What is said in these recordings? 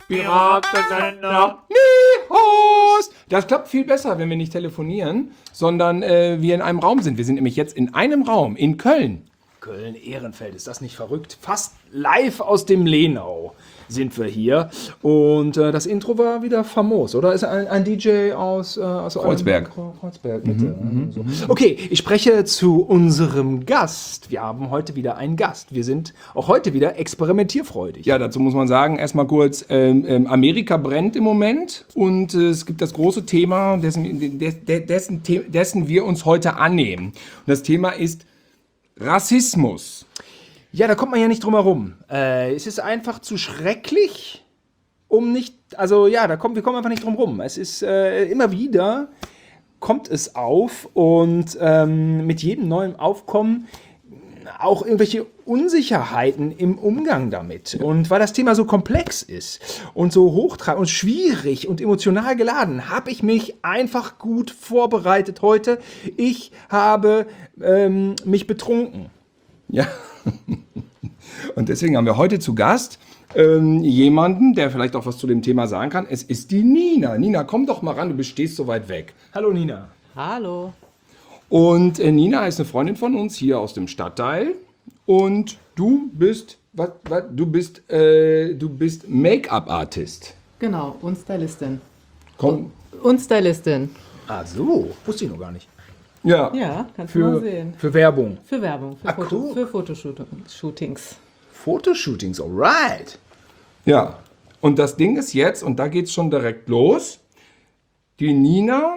Piratensender Nihos. Das klappt viel besser, wenn wir nicht telefonieren, sondern wir in einem Raum sind. Wir sind nämlich jetzt in einem Raum in Köln. Köln-Ehrenfeld, ist das nicht verrückt? Fast live aus dem Lenau sind wir hier. Und das Intro war wieder famos, oder? Ist ein DJ aus Kreuzberg. Kreuzberg, bitte. So. Okay, ich spreche zu unserem Gast. Wir haben heute wieder einen Gast. Wir sind auch heute wieder experimentierfreudig. Ja, dazu muss man sagen, erstmal kurz, Amerika brennt im Moment und es gibt das große Thema, dessen wir uns heute annehmen. Und das Thema ist Rassismus. Ja, da kommt man ja nicht drum herum. Es ist einfach zu schrecklich, wir kommen einfach nicht drum rum. Es ist immer wieder, kommt es auf und mit jedem neuen Aufkommen auch irgendwelche Unsicherheiten im Umgang damit. Und weil das Thema so komplex ist und so hochtrabend und schwierig und emotional geladen, habe ich mich einfach gut vorbereitet heute. Ich habe mich betrunken. Ja. Und deswegen haben wir heute zu Gast jemanden, der vielleicht auch was zu dem Thema sagen kann. Es ist die Nina. Nina, komm doch mal ran, du stehst so weit weg. Hallo Nina. Hallo. Und Nina ist eine Freundin von uns hier aus dem Stadtteil. Und du bist, du bist Make-up-Artist. Genau, und Stylistin. Komm. Und Stylistin. Ah so, wusste ich noch gar nicht. Ja. Ja, kannst du mal sehen. Für Werbung. Für Werbung, cool. für Fotoshootings. Fotoshootings, alright. Ja. Und das Ding ist jetzt, und da geht's schon direkt los, die Nina,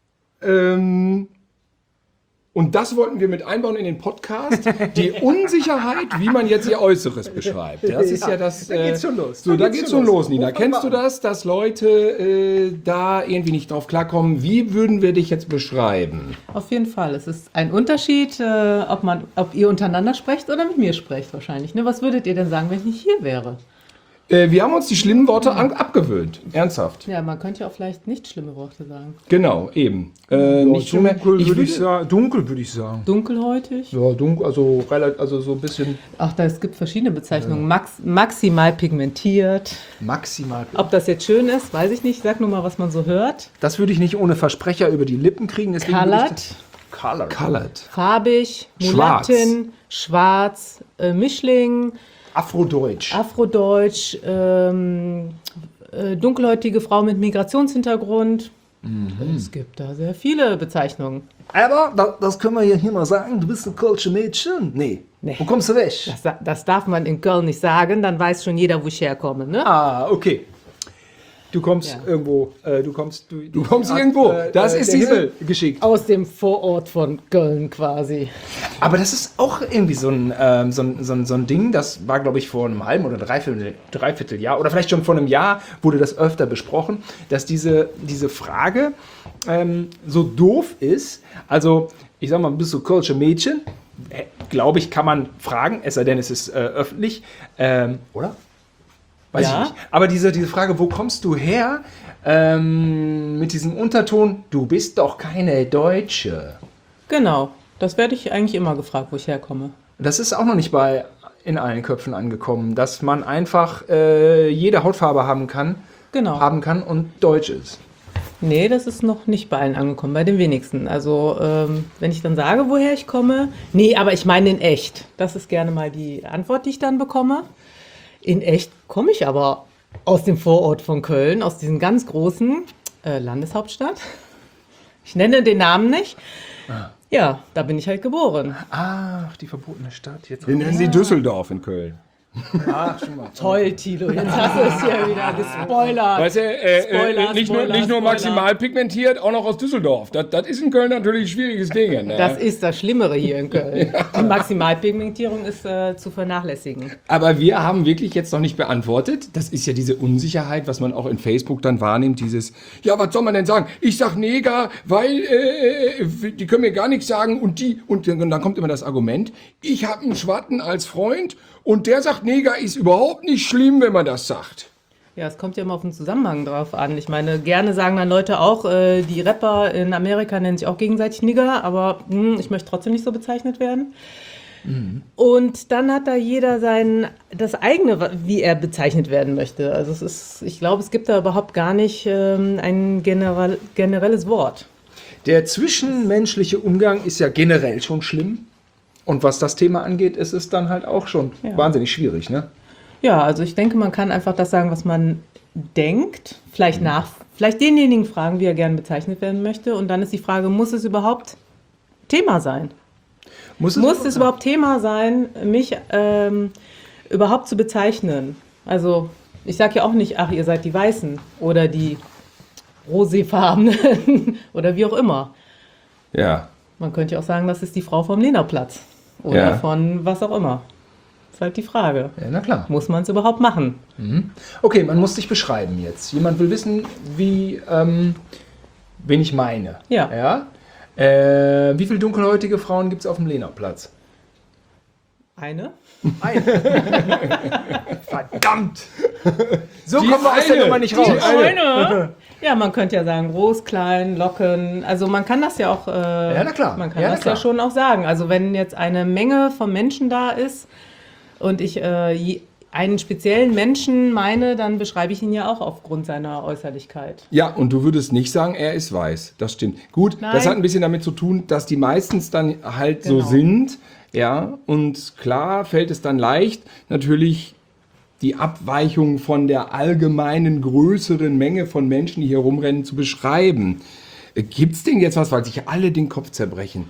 und das wollten wir mit einbauen in den Podcast, die Unsicherheit, wie man jetzt ihr Äußeres beschreibt. Ja, das ist ja das. Da geht's schon los. So, da geht's schon los, Nina. Kennst du das, dass Leute da irgendwie nicht drauf klarkommen? Wie würden wir dich jetzt beschreiben? Auf jeden Fall. Es ist ein Unterschied, ob ihr untereinander sprecht oder mit mir sprecht wahrscheinlich. Ne? Was würdet ihr denn sagen, wenn ich nicht hier wäre? Wir haben uns die schlimmen Worte abgewöhnt. Ernsthaft. Ja, man könnte ja auch vielleicht nicht schlimme Worte sagen. Genau, eben. Nicht schlimme. Dunkel würde ich sagen. Dunkelhäutig? Ja, dunkel, also so ein bisschen Ach, es gibt verschiedene Bezeichnungen. Maximal pigmentiert. maximal. Ob das jetzt schön ist, weiß ich nicht. Sag nur mal, was man so hört. Das würde ich nicht ohne Versprecher über die Lippen kriegen. Colored. Colored. Farbig, Mulattin, schwarz, Mischling, Afrodeutsch. Dunkelhäutige Frau mit Migrationshintergrund. Es gibt da sehr viele Bezeichnungen. Aber, das können wir ja hier mal sagen, du bist ein Kölsche Mädchen. Nee. Wo kommst du weg? Das darf man in Köln nicht sagen, dann weiß schon jeder, wo ich herkomme. Ne? Ah, okay. Du kommst irgendwo, du kommst irgendwo. Das ist der diese Himmel geschickt. Aus dem Vorort von Köln quasi. Aber das ist auch irgendwie so ein Ding, das war, glaube ich, vor einem halben oder Dreivierteljahr oder vielleicht schon vor einem Jahr wurde das öfter besprochen, dass diese Frage so doof ist. Also, ich sag mal, bist du Kölsche Mädchen? Glaube ich, kann man fragen, es sei denn, es ist öffentlich. Oder? Weiß ich nicht. Aber diese Frage, wo kommst du her? Mit diesem Unterton, du bist doch keine Deutsche. Genau, das werde ich eigentlich immer gefragt, wo ich herkomme. Das ist auch noch nicht in allen Köpfen angekommen, dass man einfach jede Hautfarbe haben kann und deutsch ist. Nee, das ist noch nicht bei allen angekommen, bei den wenigsten. Also, wenn ich dann sage, woher ich komme, nee, aber ich meine in echt. Das ist gerne mal die Antwort, die ich dann bekomme. In echt komme ich aber aus dem Vorort von Köln, aus diesem ganz großen Landeshauptstadt. Ich nenne den Namen nicht. Ja, da bin ich halt geboren. Ach, die verbotene Stadt. Jetzt Wir nennen sie Düsseldorf in Köln. Ach, schon mal. Toll, Tilo, jetzt hast du es ja wieder gespoilert. Weißt du, nicht nur maximal pigmentiert, auch noch aus Düsseldorf. Das ist in Köln natürlich ein schwieriges Ding. Ne? Das ist das Schlimmere hier in Köln. Die Maximalpigmentierung ist zu vernachlässigen. Aber wir haben wirklich jetzt noch nicht beantwortet. Das ist ja diese Unsicherheit, was man auch in Facebook dann wahrnimmt. Dieses, ja, was soll man denn sagen? Ich sag Neger, weil die können mir gar nichts sagen. Und dann kommt immer das Argument, ich habe einen Schwatten als Freund und der sagt, Neger ist überhaupt nicht schlimm, wenn man das sagt. Ja, es kommt ja immer auf den Zusammenhang drauf an. Ich meine, gerne sagen dann Leute auch, die Rapper in Amerika nennen sich auch gegenseitig Nigger, aber ich möchte trotzdem nicht so bezeichnet werden. Und dann hat da jeder das eigene, wie er bezeichnet werden möchte. Also ich glaube, es gibt da überhaupt gar nicht ein generelles Wort. Der zwischenmenschliche Umgang ist ja generell schon schlimm. Und was das Thema angeht, ist es dann halt auch schon wahnsinnig schwierig, ne? Ja, also ich denke, man kann einfach das sagen, was man denkt, vielleicht denjenigen fragen, wie er gerne bezeichnet werden möchte. Und dann ist die Frage, muss es überhaupt Thema sein? Muss es überhaupt Thema sein, mich überhaupt zu bezeichnen? Also ich sage ja auch nicht, ach, ihr seid die Weißen oder die Roséfarbenen oder wie auch immer. Ja. Man könnte ja auch sagen, das ist die Frau vom Lehnerplatz oder von was auch immer. Das ist halt die Frage. Ja, na klar. Muss man es überhaupt machen? Okay, man muss dich beschreiben jetzt. Jemand will wissen, wen ich meine. Ja. Wie viele dunkelhäutige Frauen gibt es auf dem Lehnerplatz? Eine? Verdammt! So kommen wir aus der Nummer nicht raus. Eine? Ja, man könnte ja sagen, groß, klein, Locken. Also man kann das ja auch, na klar. Man kann das ja schon auch sagen. Also wenn jetzt eine Menge von Menschen da ist und ich einen speziellen Menschen meine, dann beschreibe ich ihn ja auch aufgrund seiner Äußerlichkeit. Ja, und du würdest nicht sagen, er ist weiß. Das stimmt. Gut, Nein. das hat ein bisschen damit zu tun, dass die meistens dann halt so sind. Ja, und klar fällt es dann leicht, natürlich die Abweichung von der allgemeinen größeren Menge von Menschen, die hier rumrennen, zu beschreiben. Gibt es denn jetzt was, weil sich alle den Kopf zerbrechen?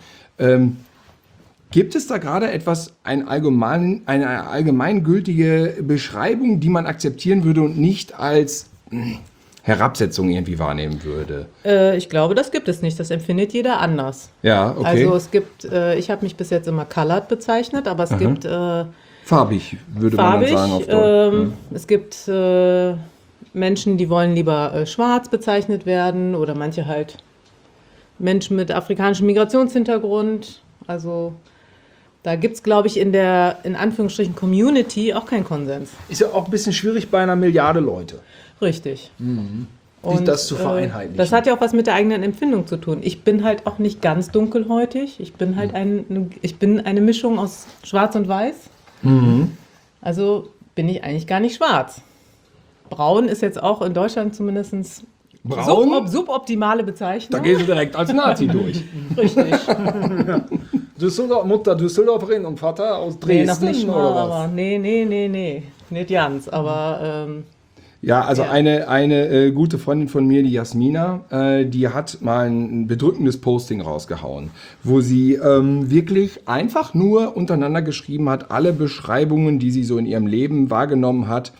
Gibt es da gerade etwas, eine allgemeingültige Beschreibung, die man akzeptieren würde und nicht als Herabsetzung irgendwie wahrnehmen würde? Ich glaube, das gibt es nicht. Das empfindet jeder anders. Ja, okay. Also es gibt, ich habe mich bis jetzt immer colored bezeichnet, aber es gibt farbig, würde man dann sagen auf Deutsch. Es gibt Menschen, die wollen lieber schwarz bezeichnet werden oder manche halt Menschen mit afrikanischem Migrationshintergrund. Also da gibt es, glaube ich, in der, in Anführungsstrichen, Community auch keinen Konsens. Ist ja auch ein bisschen schwierig bei einer Milliarde Leute. Richtig. Nicht das zu vereinheitlichen. Das hat ja auch was mit der eigenen Empfindung zu tun. Ich bin halt auch nicht ganz dunkelhäutig. Ich bin halt eine Mischung aus Schwarz und Weiß. Also bin ich eigentlich gar nicht schwarz. Braun ist jetzt auch in Deutschland zumindest suboptimale Bezeichnung. Da gehst du direkt als Nazi durch. Richtig. Mutter Düsseldorferin und Vater aus Dresden, Nee, noch nicht mal, oder was? aber nee. Nicht ganz, aber Ja, also Ja. eine gute Freundin von mir, die Jasmina, die hat mal ein bedrückendes Posting rausgehauen, wo sie wirklich einfach nur untereinander geschrieben hat, alle Beschreibungen, die sie so in ihrem Leben wahrgenommen hat,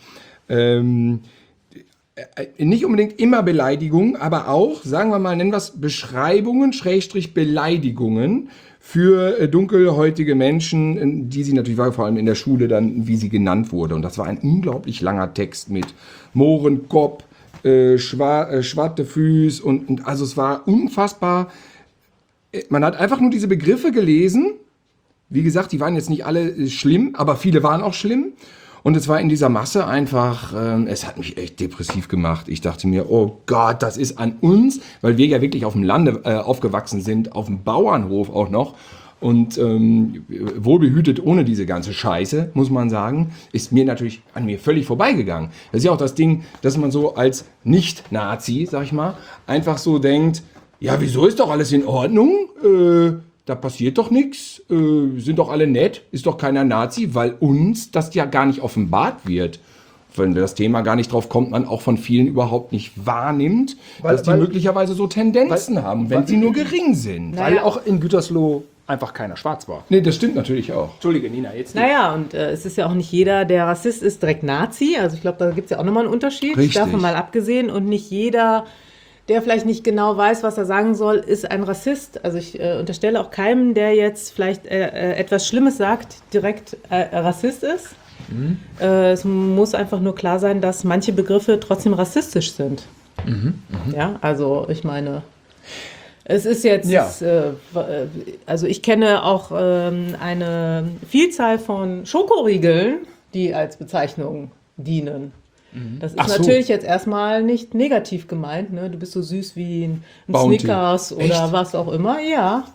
nicht unbedingt immer Beleidigungen, aber auch, sagen wir mal, nennen wir es Beschreibungen, Schrägstrich Beleidigungen für dunkelhäutige Menschen, die sie natürlich war, vor allem in der Schule dann, wie sie genannt wurde. Und das war ein unglaublich langer Text mit Mohrenkopf, schwarte Füß und also es war unfassbar. Man hat einfach nur diese Begriffe gelesen. Wie gesagt, die waren jetzt nicht alle schlimm, aber viele waren auch schlimm. Und es war in dieser Masse einfach, es hat mich echt depressiv gemacht. Ich dachte mir, oh Gott, das ist an uns, weil wir ja wirklich auf dem Lande aufgewachsen sind, auf dem Bauernhof auch noch. Und wohlbehütet ohne diese ganze Scheiße, muss man sagen, ist mir natürlich an mir völlig vorbeigegangen. Das ist ja auch das Ding, dass man so als Nicht-Nazi, sag ich mal, einfach so denkt, ja, wieso ist doch alles in Ordnung? Da passiert doch nichts, sind doch alle nett, ist doch keiner Nazi, weil uns das ja gar nicht offenbart wird. Wenn das Thema gar nicht drauf kommt, man auch von vielen überhaupt nicht wahrnimmt, dass die möglicherweise so Tendenzen haben, wenn sie nur gering sind. Weil auch in Gütersloh einfach keiner schwarz war. Nee, das stimmt natürlich auch. Entschuldige, Nina, jetzt nicht. naja, und es ist ja auch nicht jeder, der Rassist ist, direkt Nazi. Also ich glaube, da gibt es ja auch nochmal einen Unterschied. Richtig. Davon mal abgesehen. Und nicht jeder, der vielleicht nicht genau weiß, was er sagen soll, ist ein Rassist. Also ich unterstelle auch keinem, der jetzt vielleicht etwas Schlimmes sagt, direkt Rassist ist. Es muss einfach nur klar sein, dass manche Begriffe trotzdem rassistisch sind. Ja, also ich meine, es ist jetzt, also ich kenne auch eine Vielzahl von Schokoriegeln, die als Bezeichnung dienen. Das ist Ach so. natürlich jetzt erstmal nicht negativ gemeint, ne? Du bist so süß wie ein Bounty. Snickers oder Echt? was auch immer, ja.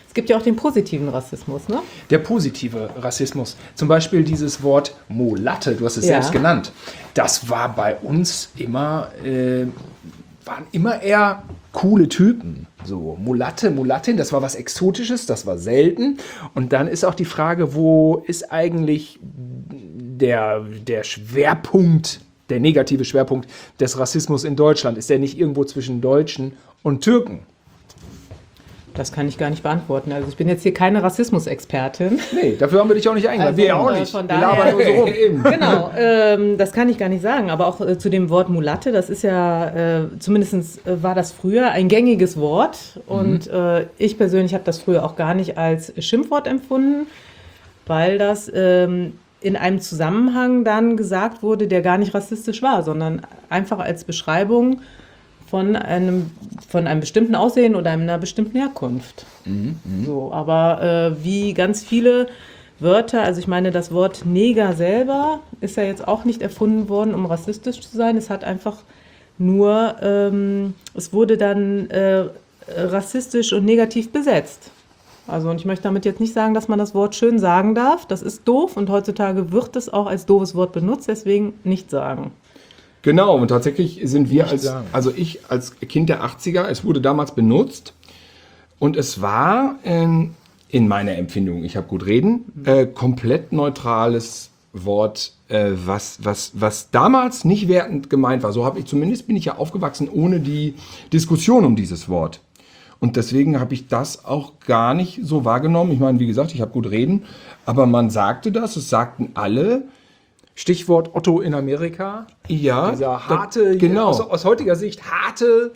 Es gibt ja auch den positiven Rassismus, ne? Der positive Rassismus, zum Beispiel dieses Wort Mulatte, du hast es Ja. selbst genannt, das war bei uns immer, waren immer eher coole Typen. So Mulatte, Mulattin, das war was Exotisches, das war selten. Und dann ist auch die Frage, wo ist eigentlich der Schwerpunkt, der negative Schwerpunkt des Rassismus in Deutschland? Ist der nicht irgendwo zwischen Deutschen und Türken? Das kann ich gar nicht beantworten. Also ich bin jetzt hier keine Rassismusexpertin. Nee, dafür haben wir dich auch nicht eingeladen. Also, wir auch nicht. von Wir labern daher- nur so rum. Genau, das kann ich gar nicht sagen. Aber auch zu dem Wort Mulatte, das ist ja, zumindest war das früher ein gängiges Wort. Und ich persönlich habe das früher auch gar nicht als Schimpfwort empfunden, weil das in einem Zusammenhang dann gesagt wurde, der gar nicht rassistisch war, sondern einfach als Beschreibung von einem bestimmten Aussehen oder einer bestimmten Herkunft. So, aber wie ganz viele Wörter, also ich meine, das Wort Neger selber ist ja jetzt auch nicht erfunden worden, um rassistisch zu sein. Es hat einfach nur, es wurde dann rassistisch und negativ besetzt. Also, und ich möchte damit jetzt nicht sagen, dass man das Wort schön sagen darf. Das ist doof und heutzutage wird es auch als doofes Wort benutzt, deswegen nicht sagen. Genau, und tatsächlich sind wir sagen. also ich als Kind der 80er, es wurde damals benutzt und es war in meiner Empfindung, ich habe gut reden, komplett neutrales Wort, was damals nicht wertend gemeint war. So bin ich ja aufgewachsen ohne die Diskussion um dieses Wort. Und deswegen habe ich das auch gar nicht so wahrgenommen. Ich meine, wie gesagt, ich habe gut reden, aber man sagte das, es sagten alle. Stichwort Otto in Amerika. Ja, Dieser harte, genau. aus heutiger Sicht harte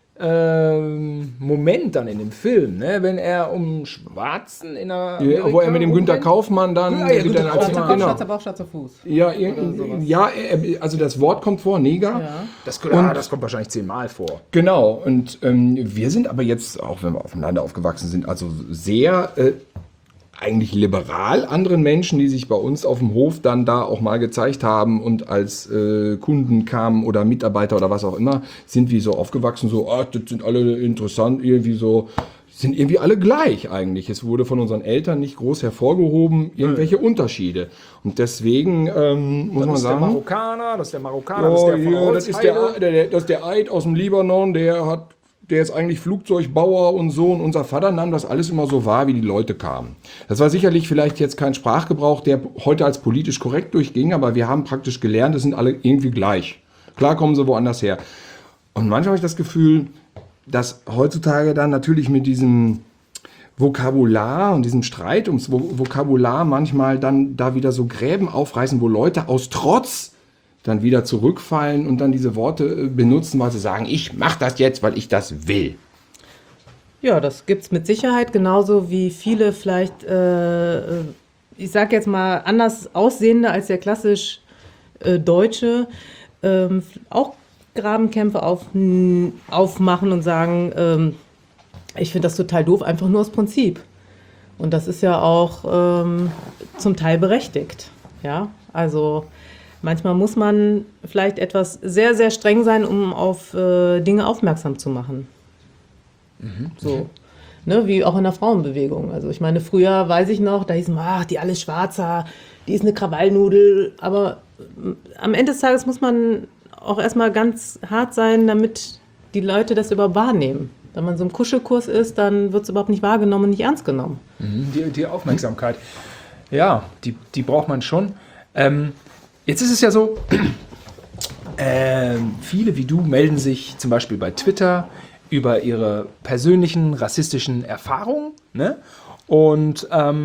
Moment dann in dem Film, ne? Wenn er um Schwarzen in Amerika Ja, wo er mit dem Günter rumrennt. Kaufmann dann, Ja, ja, Günter als, Kaufmann. genau. Bauch, schwarzer Fuß. Ja, also das Wort kommt vor, Neger. Ja. Das kommt wahrscheinlich 10-mal vor. Genau, und wir sind aber jetzt, auch wenn wir auf dem Lande aufgewachsen sind, also sehr eigentlich liberal anderen Menschen, die sich bei uns auf dem Hof dann da auch mal gezeigt haben und als Kunden kamen oder Mitarbeiter oder was auch immer, sind wir so aufgewachsen, so, das sind alle interessant, irgendwie so, sind irgendwie alle gleich eigentlich. Es wurde von unseren Eltern nicht groß hervorgehoben, irgendwelche Unterschiede. Und deswegen muss man Das ist der sagen... Marokkaner, das ist der Marokkaner, das ist der von ja, das ist der Eid aus dem Libanon, der ist eigentlich Flugzeugbauer und so. Und unser Vater nahm das alles immer so wahr, wie die Leute kamen. Das war sicherlich vielleicht jetzt kein Sprachgebrauch, der heute als politisch korrekt durchging, aber wir haben praktisch gelernt, das sind alle irgendwie gleich. Klar kommen sie woanders her. Und manchmal habe ich das Gefühl, dass heutzutage dann natürlich mit diesem Vokabular und diesem Streit ums Vokabular manchmal dann da wieder so Gräben aufreißen, wo Leute aus Trotz dann wieder zurückfallen und dann diese Worte benutzen, weil sie sagen, ich mache das jetzt, weil ich das will. Ja, das gibt es mit Sicherheit, genauso wie viele vielleicht, ich sage jetzt mal, anders aussehende als der klassisch Deutsche, auch Grabenkämpfe aufmachen und sagen, ich finde das total doof, einfach nur aus Prinzip. Und das ist ja auch zum Teil berechtigt. Ja, also manchmal muss man vielleicht etwas sehr, sehr streng sein, um auf Dinge aufmerksam zu machen. So, ne, wie auch in der Frauenbewegung. Also ich meine, früher weiß ich noch, da hieß es, ach, die alles Schwarzer, die ist eine Krawallnudel. Aber am Ende des Tages muss man auch erstmal ganz hart sein, damit die Leute das überhaupt wahrnehmen. Wenn man so im Kuschelkurs ist, dann wird es überhaupt nicht wahrgenommen und nicht ernst genommen. Die Aufmerksamkeit. Ja, die braucht man schon. Jetzt ist es ja so, viele wie du melden sich zum Beispiel bei Twitter über ihre persönlichen rassistischen Erfahrungen. Ne? Und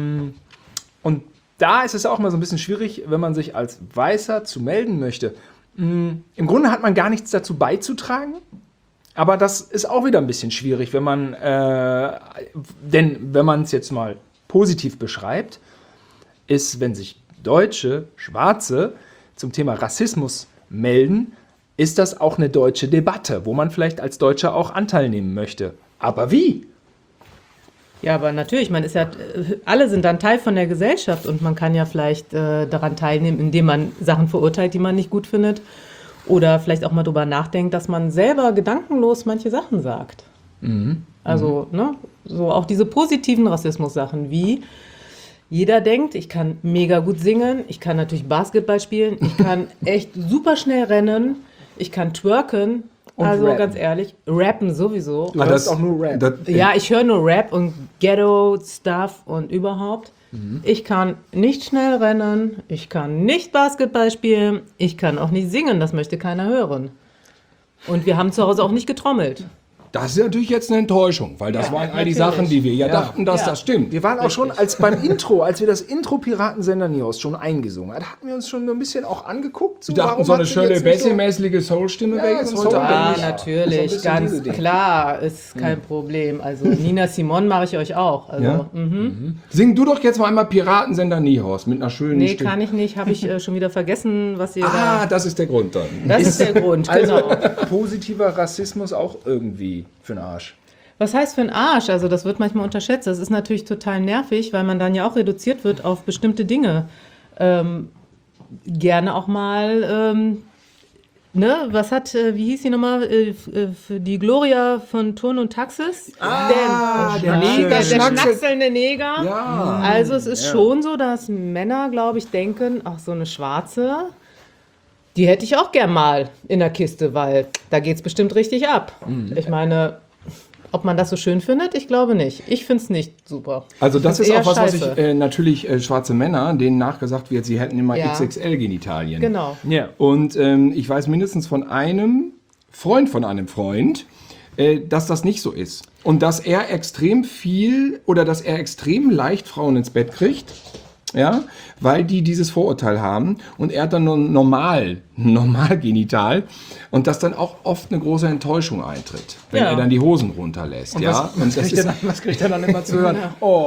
da ist es auch mal so ein bisschen schwierig, wenn man sich als Weißer zu melden möchte. Im Grunde hat man gar nichts dazu beizutragen. Aber das ist auch wieder ein bisschen schwierig, wenn man, denn wenn man es jetzt mal positiv beschreibt, ist, wenn sich Deutsche, Schwarze zum Thema Rassismus melden, ist das auch eine deutsche Debatte, wo man vielleicht als Deutscher auch Anteil nehmen möchte. Aber wie? Ja, aber natürlich, man ist ja, alle sind dann Teil von der Gesellschaft und man kann ja vielleicht daran teilnehmen, indem man Sachen verurteilt, die man nicht gut findet. Oder vielleicht auch mal drüber nachdenkt, dass man selber gedankenlos manche Sachen sagt. Also, ne, so auch diese positiven Rassismus-Sachen wie jeder denkt, ich kann mega gut singen, ich kann natürlich Basketball spielen, ich kann echt super schnell rennen, ich kann twerken. Und Also rappen. ganz ehrlich, rappen sowieso. Du hörst auch nur Rap. Ja, ich höre nur Rap und Ghetto-Stuff und überhaupt. Ich kann nicht schnell rennen, ich kann nicht Basketball spielen, ich kann auch nicht singen, das möchte keiner hören. Und wir haben zu Hause auch nicht getrommelt. Das ist natürlich jetzt eine Enttäuschung, weil das waren all die natürlich. Sachen, die wir ja dachten, dass Ja. das stimmt. Wir waren auch schon, als wir das Intro Piratensender News schon eingesungen haben, hatten wir uns schon ein bisschen auch angeguckt. So, Wir dachten, warum so eine hat sie schöne jetzt nicht so- Bessie-mäßige Soul-Stimme weg ist so heute. Soul- Ah, Ja, natürlich, so ein bisschen diese ganz Dinge. klar, ist kein Problem. Also Nina Simone mache ich euch auch. Also, Ja? Sing du doch jetzt mal einmal Piratensender Niehorst mit einer schönen nee, Stimme. kann ich nicht, habe ich schon wieder vergessen, was ihr Ah, das ist der Grund dann. da... Das ist der Grund, Also genau. positiver Rassismus auch irgendwie für den Arsch. Was heißt für einen Arsch? Also das wird manchmal unterschätzt. Das ist natürlich total nervig, weil man dann ja auch reduziert wird auf bestimmte Dinge. Gerne auch mal, ne, was hat, wie hieß die nochmal, für die Gloria von Turn und Taxis? der Neger, der Schnacksel- schnackselnde Neger. Ja. Also es ist schon so, dass Männer, glaube ich, denken, ach, so eine Schwarze, die hätte ich auch gern mal in der Kiste, weil da geht's bestimmt richtig ab. Ich meine... Ob man das so schön findet? Ich glaube nicht. Ich finde es nicht super. Also das Ich ist find's auch was eher ich scheiße. natürlich schwarze Männer, denen nachgesagt wird, sie hätten immer Ja. XXL-Genitalien. Genau. Ja. Und ich weiß mindestens von einem Freund, dass das nicht so ist. Und dass er extrem viel oder dass er extrem leicht Frauen ins Bett kriegt, ja, weil die dieses Vorurteil haben. Und er hat dann nur normal genital. Und dass dann auch oft eine große Enttäuschung eintritt, wenn Ja. er dann die Hosen runterlässt. Ja? Und das ist Was kriegt er dann immer zu hören?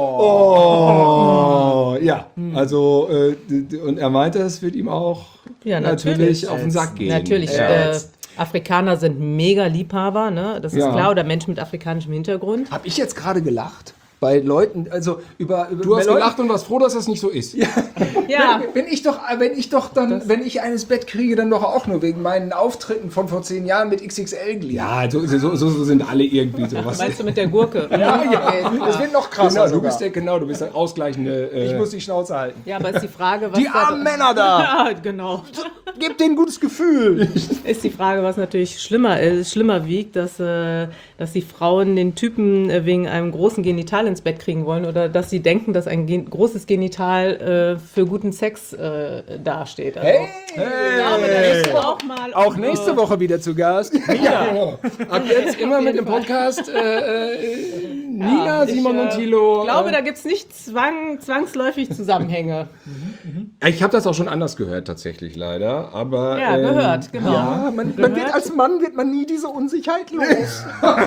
Oh, ja. Also, und er meinte, es wird ihm auch Ja, natürlich auf den Sack gehen. Natürlich. Afrikaner sind mega Liebhaber, ne? Das ist Ja. klar. Oder Menschen mit afrikanischem Hintergrund. Habe ich jetzt gerade gelacht? Bei Leuten, also über Du hast bei Leuten- gelacht und warst froh, dass das nicht so ist. Ja, Wenn ich einen ins Bett kriege, dann doch auch nur wegen meinen Auftritten von vor 10 Jahren mit XXL-Glied. Ja, so sind alle irgendwie sowas. meinst du mit der Gurke? Ja. Das wird noch krasser. Genau, du bist der ausgleichende. Ich muss die Schnauze halten. Ja, aber ist die Frage, was Die da- armen Männer da! Ja, genau. Gebt denen ein gutes Gefühl. Ist die Frage, was natürlich schlimmer wiegt, dass die Frauen den Typen wegen einem großen Genital ins Bett kriegen wollen oder dass sie denken, dass ein großes Genital für guten Sex dasteht. Also, ich glaube, da ist auch mal... Auch nächste Woche wieder zu Gast. Genau. Ab jetzt immer mit dem Podcast Nina, Simon und Thilo. Ich glaube, da gibt es nicht zwangsläufig Zusammenhänge. Ich habe das auch schon anders gehört, tatsächlich leider. Aber, Ja, gehört, genau. Ja, man wird als Mann wird man nie diese Unsicherheit los.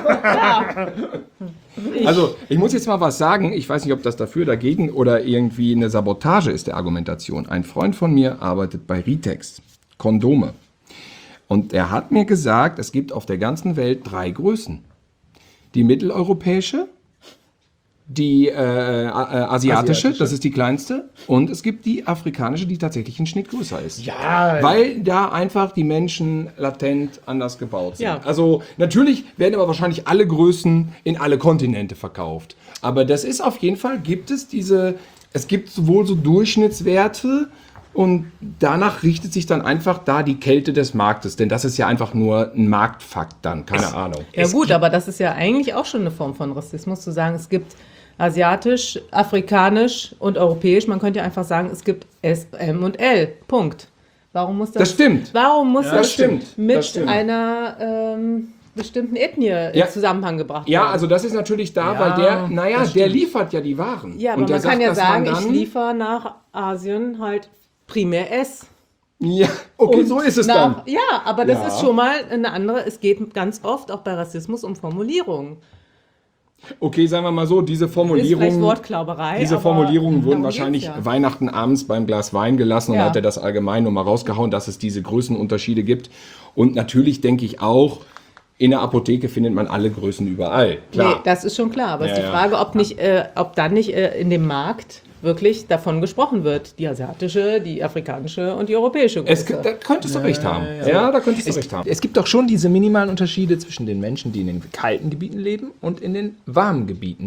Also, ich muss jetzt mal was sagen. Ich weiß nicht, ob das dafür, dagegen oder irgendwie eine Sabotage ist der Argumentation. Ein Freund von mir arbeitet bei Ritex, Kondome. Und er hat mir gesagt, es gibt auf der ganzen Welt 3 Größen. Die mitteleuropäische, die asiatische, das ist die kleinste. Und es gibt die afrikanische, die tatsächlich einen Schnitt größer ist. Ja, Weil da einfach die Menschen latent anders gebaut sind. Ja. Also natürlich werden aber wahrscheinlich alle Größen in alle Kontinente verkauft. Aber das ist auf jeden Fall, es gibt sowohl so Durchschnittswerte und danach richtet sich dann einfach da die Kälte des Marktes. Denn das ist ja einfach nur ein Marktfakt dann, keine Ahnung. Ja gut, aber das ist ja eigentlich auch schon eine Form von Rassismus, zu sagen, es gibt asiatisch, afrikanisch und europäisch. Man könnte ja einfach sagen, es gibt S, M und L. Punkt. Warum muss das? Das stimmt. Warum muss das stimmt. mit Das stimmt. einer bestimmten Ethnie Ja. in Zusammenhang gebracht Ja, werden? also das ist natürlich da, weil der liefert ja die Waren. Ja, aber Und der man kann sagt, ja dass man sagen, dann, ich liefere nach Asien halt primär S. Ja, okay, Und so ist es dann. Ja, aber das Ja. ist schon mal eine andere. Es geht ganz oft auch bei Rassismus um Formulierungen. Okay, sagen wir mal so, diese Ist vielleicht Formulierungen Wortklauberei. Diese aber Formulierungen wurden darum wahrscheinlich geht's ja. Weihnachten abends beim Glas Wein gelassen und Ja. hat er das allgemein nur mal rausgehauen, dass es diese Größenunterschiede gibt. Und natürlich denke ich auch, in der Apotheke findet man alle Größen überall. Klar. Nee, das ist schon klar. Aber es ist Ja, die ja. Frage, ob dann nicht in dem Markt wirklich davon gesprochen wird. Die asiatische, die afrikanische und die europäische Größe. Da könntest du recht haben. Ja, da könntest du recht haben. Es gibt doch schon diese minimalen Unterschiede zwischen den Menschen, die in den kalten Gebieten leben und in den warmen Gebieten.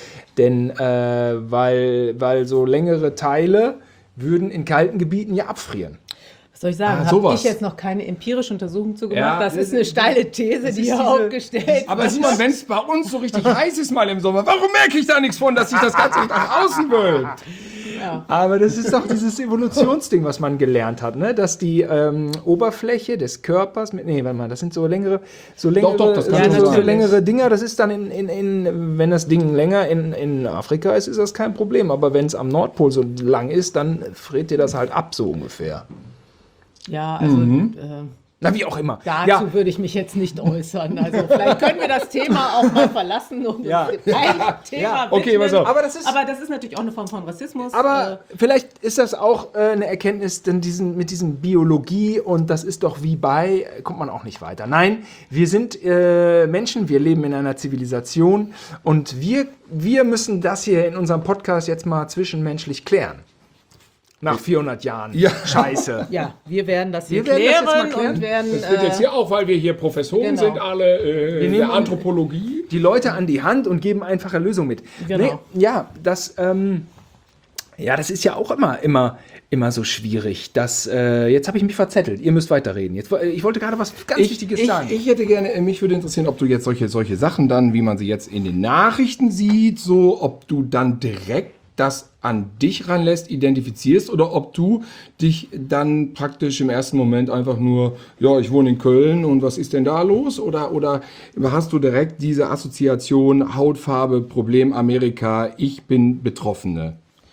Weil so längere Teile würden in kalten Gebieten ja abfrieren. Was soll ich sagen? Habe sowas. ich jetzt noch keine empirische Untersuchung zu gemacht? Ja, das ist eine steile These, die hier aufgestellt Aber Simon, wenn es bei uns so richtig heiß ist mal im Sommer, warum merke ich da nichts von, dass sich das Ganze nicht nach außen wölbt? Aber das ist doch dieses Evolutionsding, was man gelernt hat, ne? Dass die Oberfläche des Körpers, das sind so längere Doch, das kann schon so sein. längere Dinger, das ist dann wenn das Ding länger in Afrika ist das kein Problem, aber wenn es am Nordpol so lang ist, dann friert dir das halt ab, so ungefähr. Ja, also Na, wie auch immer. dazu würde ich mich jetzt nicht äußern. Also vielleicht können wir das Thema auch mal verlassen und Ja. uns ein Thema Okay, widmen. pass auf. Aber das ist natürlich auch eine Form von Rassismus. Aber vielleicht ist das auch eine Erkenntnis, denn mit diesem Biologie und das ist doch wie kommt man auch nicht weiter. Nein, wir sind Menschen, wir leben in einer Zivilisation und wir müssen das hier in unserem Podcast jetzt mal zwischenmenschlich klären. Nach 400 Jahren. Ja. Scheiße. ja, wir werden das hier Wir werden das jetzt mal klären klären. und werden. Das wird jetzt hier auch, weil wir hier Professoren Genau. sind, alle nehmen der Anthropologie. Die Leute an die Hand und geben einfache Lösungen mit. Genau. Das ist ja auch immer so schwierig. Jetzt habe ich mich verzettelt. Ihr müsst weiterreden. Ich wollte gerade was ganz Wichtiges sagen. Ich hätte gerne, mich würde interessieren, ob du jetzt solche Sachen dann, wie man sie jetzt in den Nachrichten sieht, so, ob du dann direkt das an dich ranlässt, identifizierst oder ob du dich dann praktisch im ersten Moment einfach nur, ja, ich wohne in Köln und was ist denn da los? Oder hast du direkt diese Assoziation, Hautfarbe, Problem Amerika, ich bin Betroffene?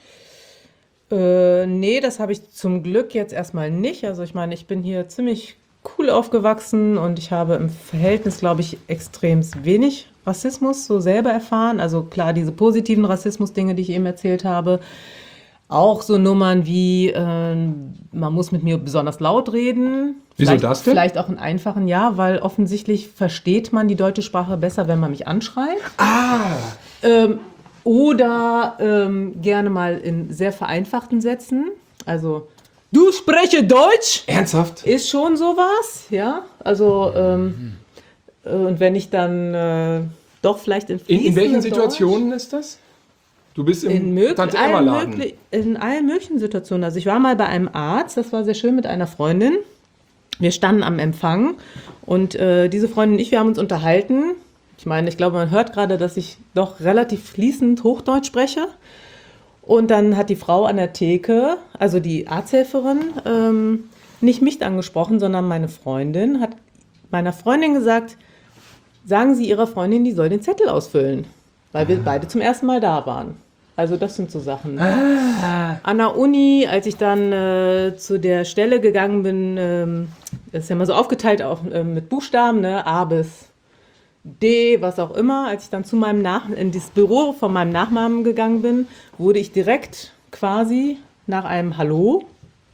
Nee, das habe ich zum Glück jetzt erstmal nicht. Also ich meine, ich bin hier ziemlich cool aufgewachsen und ich habe im Verhältnis, glaube ich, extrem wenig Rassismus so selber erfahren. Also klar, diese positiven Rassismus-Dinge, die ich eben erzählt habe. Auch so Nummern wie, man muss mit mir besonders laut reden. Wieso das denn? Vielleicht auch in einfachen, ja, weil offensichtlich versteht man die deutsche Sprache besser, wenn man mich anschreit. Oder gerne mal in sehr vereinfachten Sätzen. Also, du spreche Deutsch, Ernsthaft? ist schon sowas, ja. Also, und wenn ich dann doch vielleicht in In welchen fließendem Situationen ist das? Du bist im Tante Emma Laden. in allen möglichen Situationen. Also ich war mal bei einem Arzt, das war sehr schön mit einer Freundin. Wir standen am Empfang und diese Freundin und ich, wir haben uns unterhalten. Ich meine, ich glaube, man hört gerade, dass ich doch relativ fließend Hochdeutsch spreche. Und dann hat die Frau an der Theke, also die Arzthelferin, nicht mich angesprochen, sondern meine Freundin, hat meiner Freundin gesagt, sagen Sie Ihrer Freundin, die soll den Zettel ausfüllen, weil wir beide zum ersten Mal da waren. Also das sind so Sachen. An der Uni, als ich dann zu der Stelle gegangen bin, das ist ja mal so aufgeteilt auch mit Buchstaben, ne, A bis D, was auch immer. Als ich dann in das Büro von meinem Nachnamen gegangen bin, wurde ich direkt quasi nach einem Hallo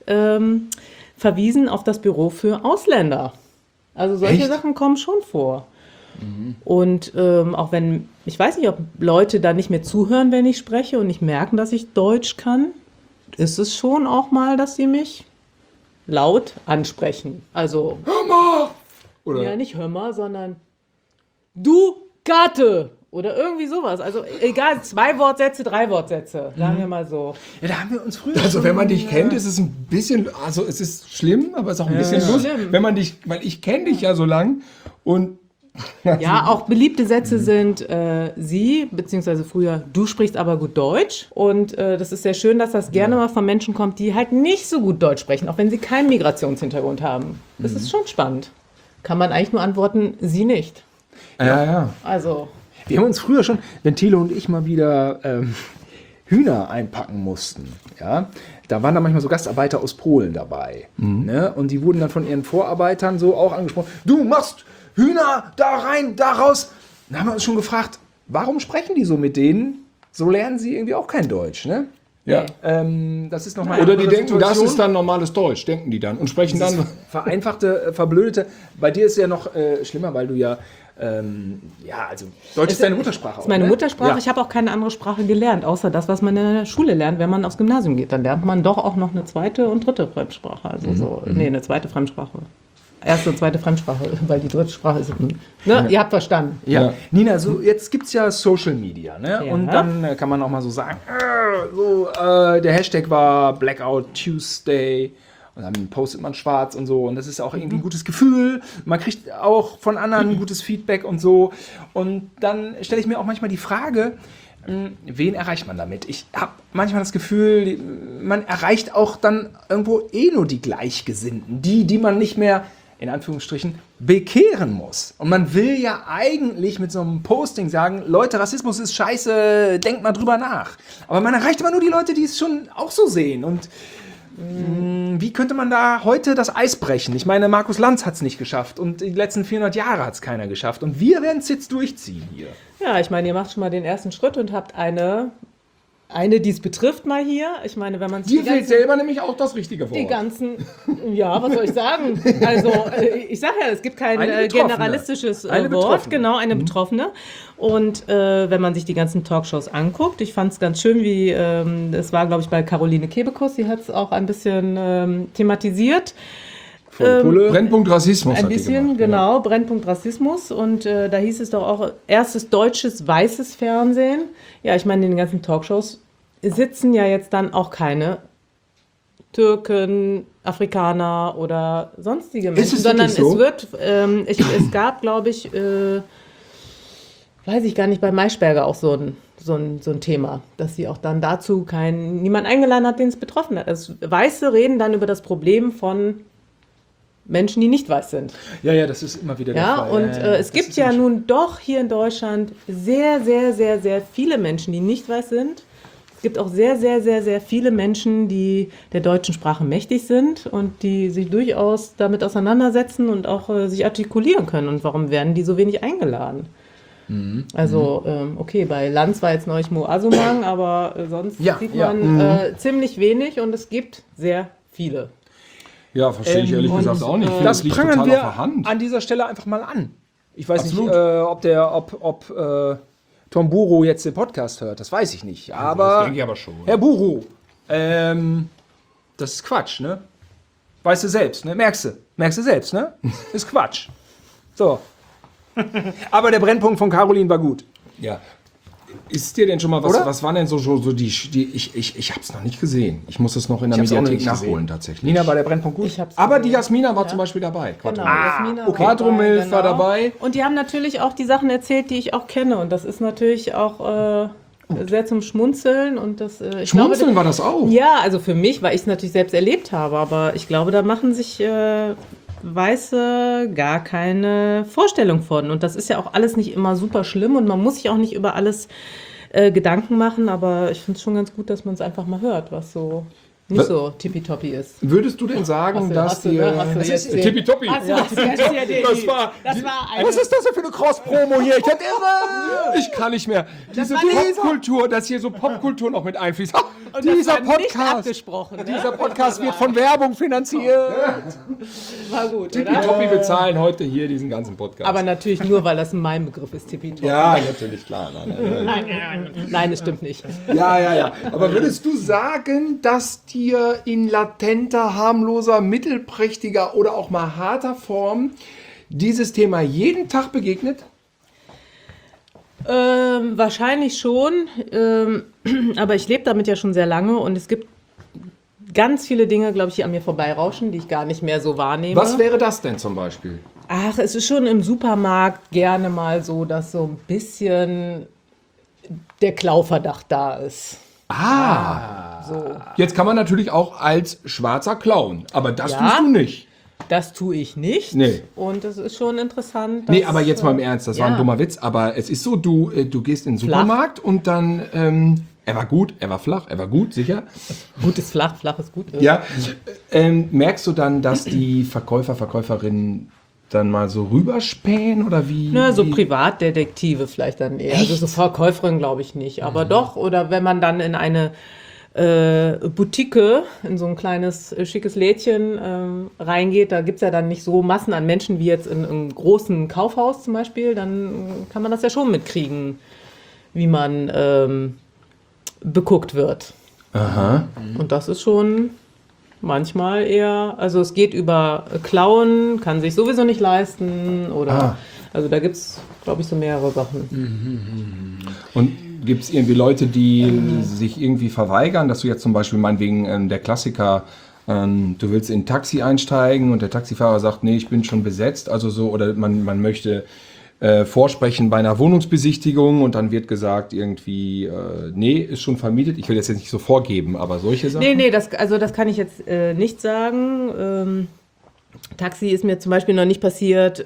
verwiesen auf das Büro für Ausländer. Also solche Echt? Sachen kommen schon vor. Und auch wenn, ich weiß nicht, ob Leute da nicht mehr zuhören, wenn ich spreche und nicht merken, dass ich Deutsch kann, ist es schon auch mal, dass sie mich laut ansprechen. Also, Hör mal! Oder? ja, nicht hör mal, sondern du Karte oder irgendwie sowas. Also egal, 2 Wortsätze, 3 Wortsätze, sagen wir mal so. Ja, da haben wir uns früher Also schon, wenn man dich kennt, ist es ein bisschen, also es ist schlimm, aber es ist auch ein bisschen lustig, Schlimm. wenn man dich, weil ich kenne dich ja so lang und Ja, auch beliebte Sätze sind sie, beziehungsweise früher, du sprichst aber gut Deutsch. Und das ist sehr schön, dass das gerne mal von Menschen kommt, die halt nicht so gut Deutsch sprechen, auch wenn sie keinen Migrationshintergrund haben. Das ist schon spannend. Kann man eigentlich nur antworten, sie nicht. ja. Also, wir haben uns früher schon, wenn Thilo und ich mal wieder Hühner einpacken mussten, ja, da waren da manchmal so Gastarbeiter aus Polen dabei. Ne? Und die wurden dann von ihren Vorarbeitern so auch angesprochen, du machst Hühner da rein, da raus. Dann haben wir uns schon gefragt, warum sprechen die so mit denen? So lernen sie irgendwie auch kein Deutsch, ne? Ja. Das ist nochmal Oder die denken, das ist dann normales Deutsch, denken die dann und sprechen dann. vereinfachte, verblödete. Bei dir ist es ja noch schlimmer, weil du ja Also Deutsch ist deine Muttersprache. Das ist meine Muttersprache. Ja. Ich habe auch keine andere Sprache gelernt, außer das, was man in der Schule lernt, wenn man aufs Gymnasium geht. Dann lernt man doch auch noch eine zweite und dritte Fremdsprache. Also eine zweite Fremdsprache. Erste und zweite Fremdsprache, weil die dritte Sprache ist. Ne? Ihr habt verstanden. Ja. Nina, so jetzt gibt es ja Social Media, ne? Ja. Und dann kann man auch mal so sagen, der Hashtag war Blackout Tuesday. Und dann postet man schwarz und so. Und das ist auch irgendwie ein gutes Gefühl. Man kriegt auch von anderen gutes Feedback und so. Und dann stelle ich mir auch manchmal die Frage, wen erreicht man damit? Ich habe manchmal das Gefühl, man erreicht auch dann irgendwo nur die Gleichgesinnten. Die man nicht mehr, in Anführungsstrichen, bekehren muss. Und man will ja eigentlich mit so einem Posting sagen, Leute, Rassismus ist scheiße, denkt mal drüber nach. Aber man erreicht immer nur die Leute, die es schon auch so sehen. Und wie könnte man da heute das Eis brechen? Ich meine, Markus Lanz hat es nicht geschafft und die letzten 400 Jahre hat es keiner geschafft. Und wir werden es jetzt durchziehen hier. Ja, ich meine, ihr macht schon mal den ersten Schritt und habt eine, die es betrifft, mal hier. Ich meine, wenn man Dir fehlt selber nämlich auch das richtige Wort. die ganzen, ja, was soll ich sagen? Also, ich sage ja, es gibt kein Eine Betroffene. generalistisches Eine Wort, Betroffene. genau, eine Betroffene. Und wenn man sich die ganzen Talkshows anguckt, ich fand es ganz schön, wie, das war, glaube ich, bei Caroline Kebekus, sie hat es auch ein bisschen thematisiert. Brennpunkt Rassismus Ein hat die bisschen, gemacht, genau, Brennpunkt Rassismus. Und da hieß es doch auch, erstes deutsches weißes Fernsehen. Ja, ich meine, in den ganzen Talkshows sitzen ja jetzt dann auch keine Türken, Afrikaner oder sonstige Menschen, es sondern wirklich so? es wird, es gab, glaube ich, weiß ich gar nicht, bei Maischberger auch so ein Thema, dass sie auch dann dazu niemand eingeladen hat, den es betroffen hat. Also Weiße reden dann über das Problem von Menschen, die nicht weiß sind. Ja, das ist immer wieder der Ja, Fall. und es gibt ja nun doch hier in Deutschland sehr, sehr, sehr, sehr viele Menschen, die nicht weiß sind. Es gibt auch sehr, sehr, sehr, sehr viele Menschen, die der deutschen Sprache mächtig sind und die sich durchaus damit auseinandersetzen und auch sich artikulieren können. Und warum werden die so wenig eingeladen? Also, okay, bei Lanz war jetzt neulich Mo Asumang, aber sonst sieht man ziemlich wenig und es gibt sehr viele. Ja, verstehe ich ehrlich gesagt auch nicht. Das liegt prangern total wir auf der Hand. an dieser Stelle einfach mal an. Ich weiß Absolut. nicht, ob Tom Buro jetzt den Podcast hört. Das weiß ich nicht. Aber, das denke ich aber schon. Herr Buro, das ist Quatsch, ne? Weißt du selbst, ne? Merkst du selbst, ne? Ist Quatsch. So. Aber der Brennpunkt von Caroline war gut. Ja. Ist dir denn schon mal Oder? was waren denn so die ich habe es noch nicht gesehen. Ich muss es noch in der hab's auch noch Mediathek nicht nachholen gesehen. tatsächlich. Nina, war der Brennpunkt gut? Ich hab's Aber gesehen. die Jasmina war zum Beispiel dabei. Genau, Quadro. Jasmina okay. war Quadromilf dabei, war dabei. Und die haben natürlich auch die Sachen erzählt, die ich auch kenne. Und das ist natürlich auch sehr zum Schmunzeln. Und das, ich Schmunzeln glaube, war das auch. Ja, also für mich, weil ich es natürlich selbst erlebt habe. Aber ich glaube, da machen sich Weiße gar keine Vorstellung von. Und das ist ja auch alles nicht immer super schlimm. Und man muss sich auch nicht über alles Gedanken machen. Aber ich finde es schon ganz gut, dass man es einfach mal hört, was so nicht so tippitoppi ist. Würdest du denn sagen, dass dir Tippitoppi. Tippitoppi. Was ist das denn für eine Cross-Promo hier? Ich hätte irre! Ich kann nicht mehr. Diese war nicht- Popkultur, dass hier so Popkultur noch mit einfließt. Und Dieser das war nicht Podcast. abgesprochen. Ne? Dieser Podcast wird von Werbung finanziert. War gut, oder? Tippitoppi bezahlen heute hier diesen ganzen Podcast. Aber natürlich nur, weil das mein Begriff ist, tippitoppi. ja, natürlich, klar. Nein, das stimmt nicht. Ja. Aber würdest du sagen, dass dir in latenter, harmloser, mittelprächtiger oder auch mal harter Form dieses Thema jeden Tag begegnet? Wahrscheinlich schon, aber ich lebe damit ja schon sehr lange und es gibt ganz viele Dinge, glaube ich, die an mir vorbeirauschen, die ich gar nicht mehr so wahrnehme. Was wäre das denn zum Beispiel? Ach, es ist schon im Supermarkt gerne mal so, dass so ein bisschen der Klauverdacht da ist. So. Jetzt kann man natürlich auch als Schwarzer klauen, aber das Ja. tust du nicht. Das tue ich nicht. Nee. Und es ist schon interessant. Nee, dass, aber jetzt mal im Ernst, das war ein ja. dummer Witz, aber es ist so, du gehst in den Supermarkt und dann, er war gut, er war flach, er war gut, sicher. Gut ist flach, flach ist gut. Ja, merkst du dann, dass die Verkäuferinnen dann mal so rüberspähen oder wie? Ne, so wie? Privatdetektive vielleicht dann eher. Also so Verkäuferin glaube ich nicht, aber doch. Oder wenn man dann in eine Boutique, in so ein kleines, schickes Lädchen reingeht, da gibt es ja dann nicht so Massen an Menschen wie jetzt in einem großen Kaufhaus zum Beispiel, dann kann man das ja schon mitkriegen, wie man beguckt wird. Aha. Und das ist schon manchmal eher, also es geht über Klauen, kann sich sowieso nicht leisten oder, also da gibt es, glaube ich, so mehrere Sachen. Und gibt es irgendwie Leute, die sich irgendwie verweigern, dass du jetzt zum Beispiel meinetwegen der Klassiker, du willst in ein Taxi einsteigen und der Taxifahrer sagt, nee, ich bin schon besetzt, also so, oder man möchte vorsprechen bei einer Wohnungsbesichtigung und dann wird gesagt irgendwie, nee, ist schon vermietet. Ich will das jetzt nicht so vorgeben, aber solche Sachen? Nee, das kann ich jetzt nicht sagen. Taxi ist mir zum Beispiel noch nicht passiert.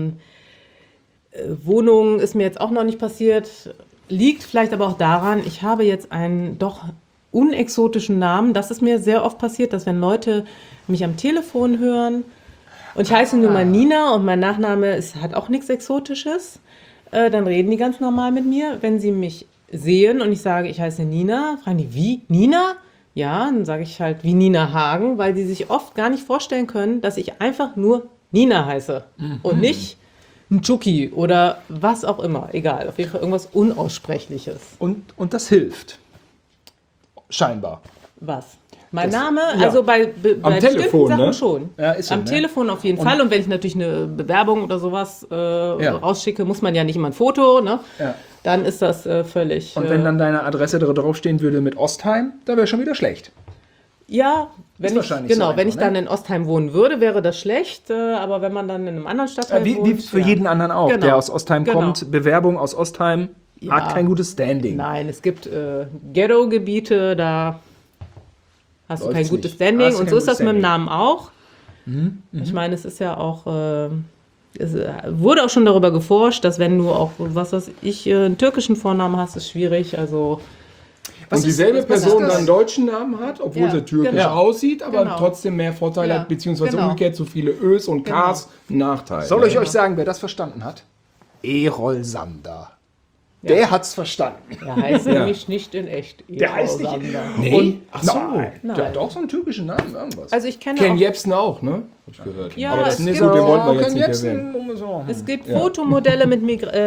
Wohnung ist mir jetzt auch noch nicht passiert. Liegt vielleicht aber auch daran, ich habe jetzt einen doch unexotischen Namen. Das ist mir sehr oft passiert, dass wenn Leute mich am Telefon hören und ich heiße nun mal Nina und mein Nachname hat auch nichts Exotisches, dann reden die ganz normal mit mir. Wenn sie mich sehen und ich sage, ich heiße Nina, fragen die, wie? Nina? Ja, dann sage ich halt wie Nina Hagen, weil die sich oft gar nicht vorstellen können, dass ich einfach nur Nina heiße und nicht Mchuki oder was auch immer. Egal, auf jeden Fall irgendwas Unaussprechliches. Und das hilft. Scheinbar. Was? Mein Das- Name, ja. also bei Am bestimmten Telefon, Sachen ne? schon. Ja, ist so, Am ne? Telefon auf jeden Fall. Und wenn ich natürlich eine Bewerbung oder sowas Ja. rausschicke, muss man ja nicht immer ein Foto, ne? Ja. Dann ist das völlig... Und wenn dann deine Adresse da draufstehen würde mit Ostheim, da wäre schon wieder schlecht. ja, wenn Ist ich, wahrscheinlich genau, so wenn ich einfach, dann in Ostheim wohnen würde, wäre das schlecht. Aber wenn man dann in einem anderen Stadtteil Wie wohnt... für ja. jeden anderen auch, Genau. der aus Ostheim Genau. kommt. Bewerbung aus Ostheim Ja. hat kein gutes Standing. Nein, es gibt Ghetto-Gebiete, da hast du Läuft's kein gutes nicht. Standing. Hast du Und kein so ist gutes das mit dem Standing. Namen auch. Ich meine, es ist ja auch, es wurde auch schon darüber geforscht, dass wenn du auch, was weiß ich, einen türkischen Vornamen hast, ist schwierig. Also Und dieselbe was ist Person das? dann einen deutschen Namen hat, obwohl Ja, sie türkisch genau. aussieht, aber Genau. trotzdem mehr Vorteile Ja, hat, beziehungsweise genau. umgekehrt so viele Ös und Ks einen Nachteil. Soll ne? ich euch sagen, wer das verstanden hat? Erol Sander. Der hat's verstanden. er heißt nämlich nicht in echt. Der heißt nicht. Sander. Nee? Ach so. Nein. Nein. Der hat auch so einen türkischen Namen, irgendwas. Also ich kenne Ken auch, Jebsen auch, ne? Hab ich gehört. Ja, aber das es ist gibt- gut, den wollten wir jetzt Ken nicht Jebsen, erwähnen. es gibt Fotomodelle mit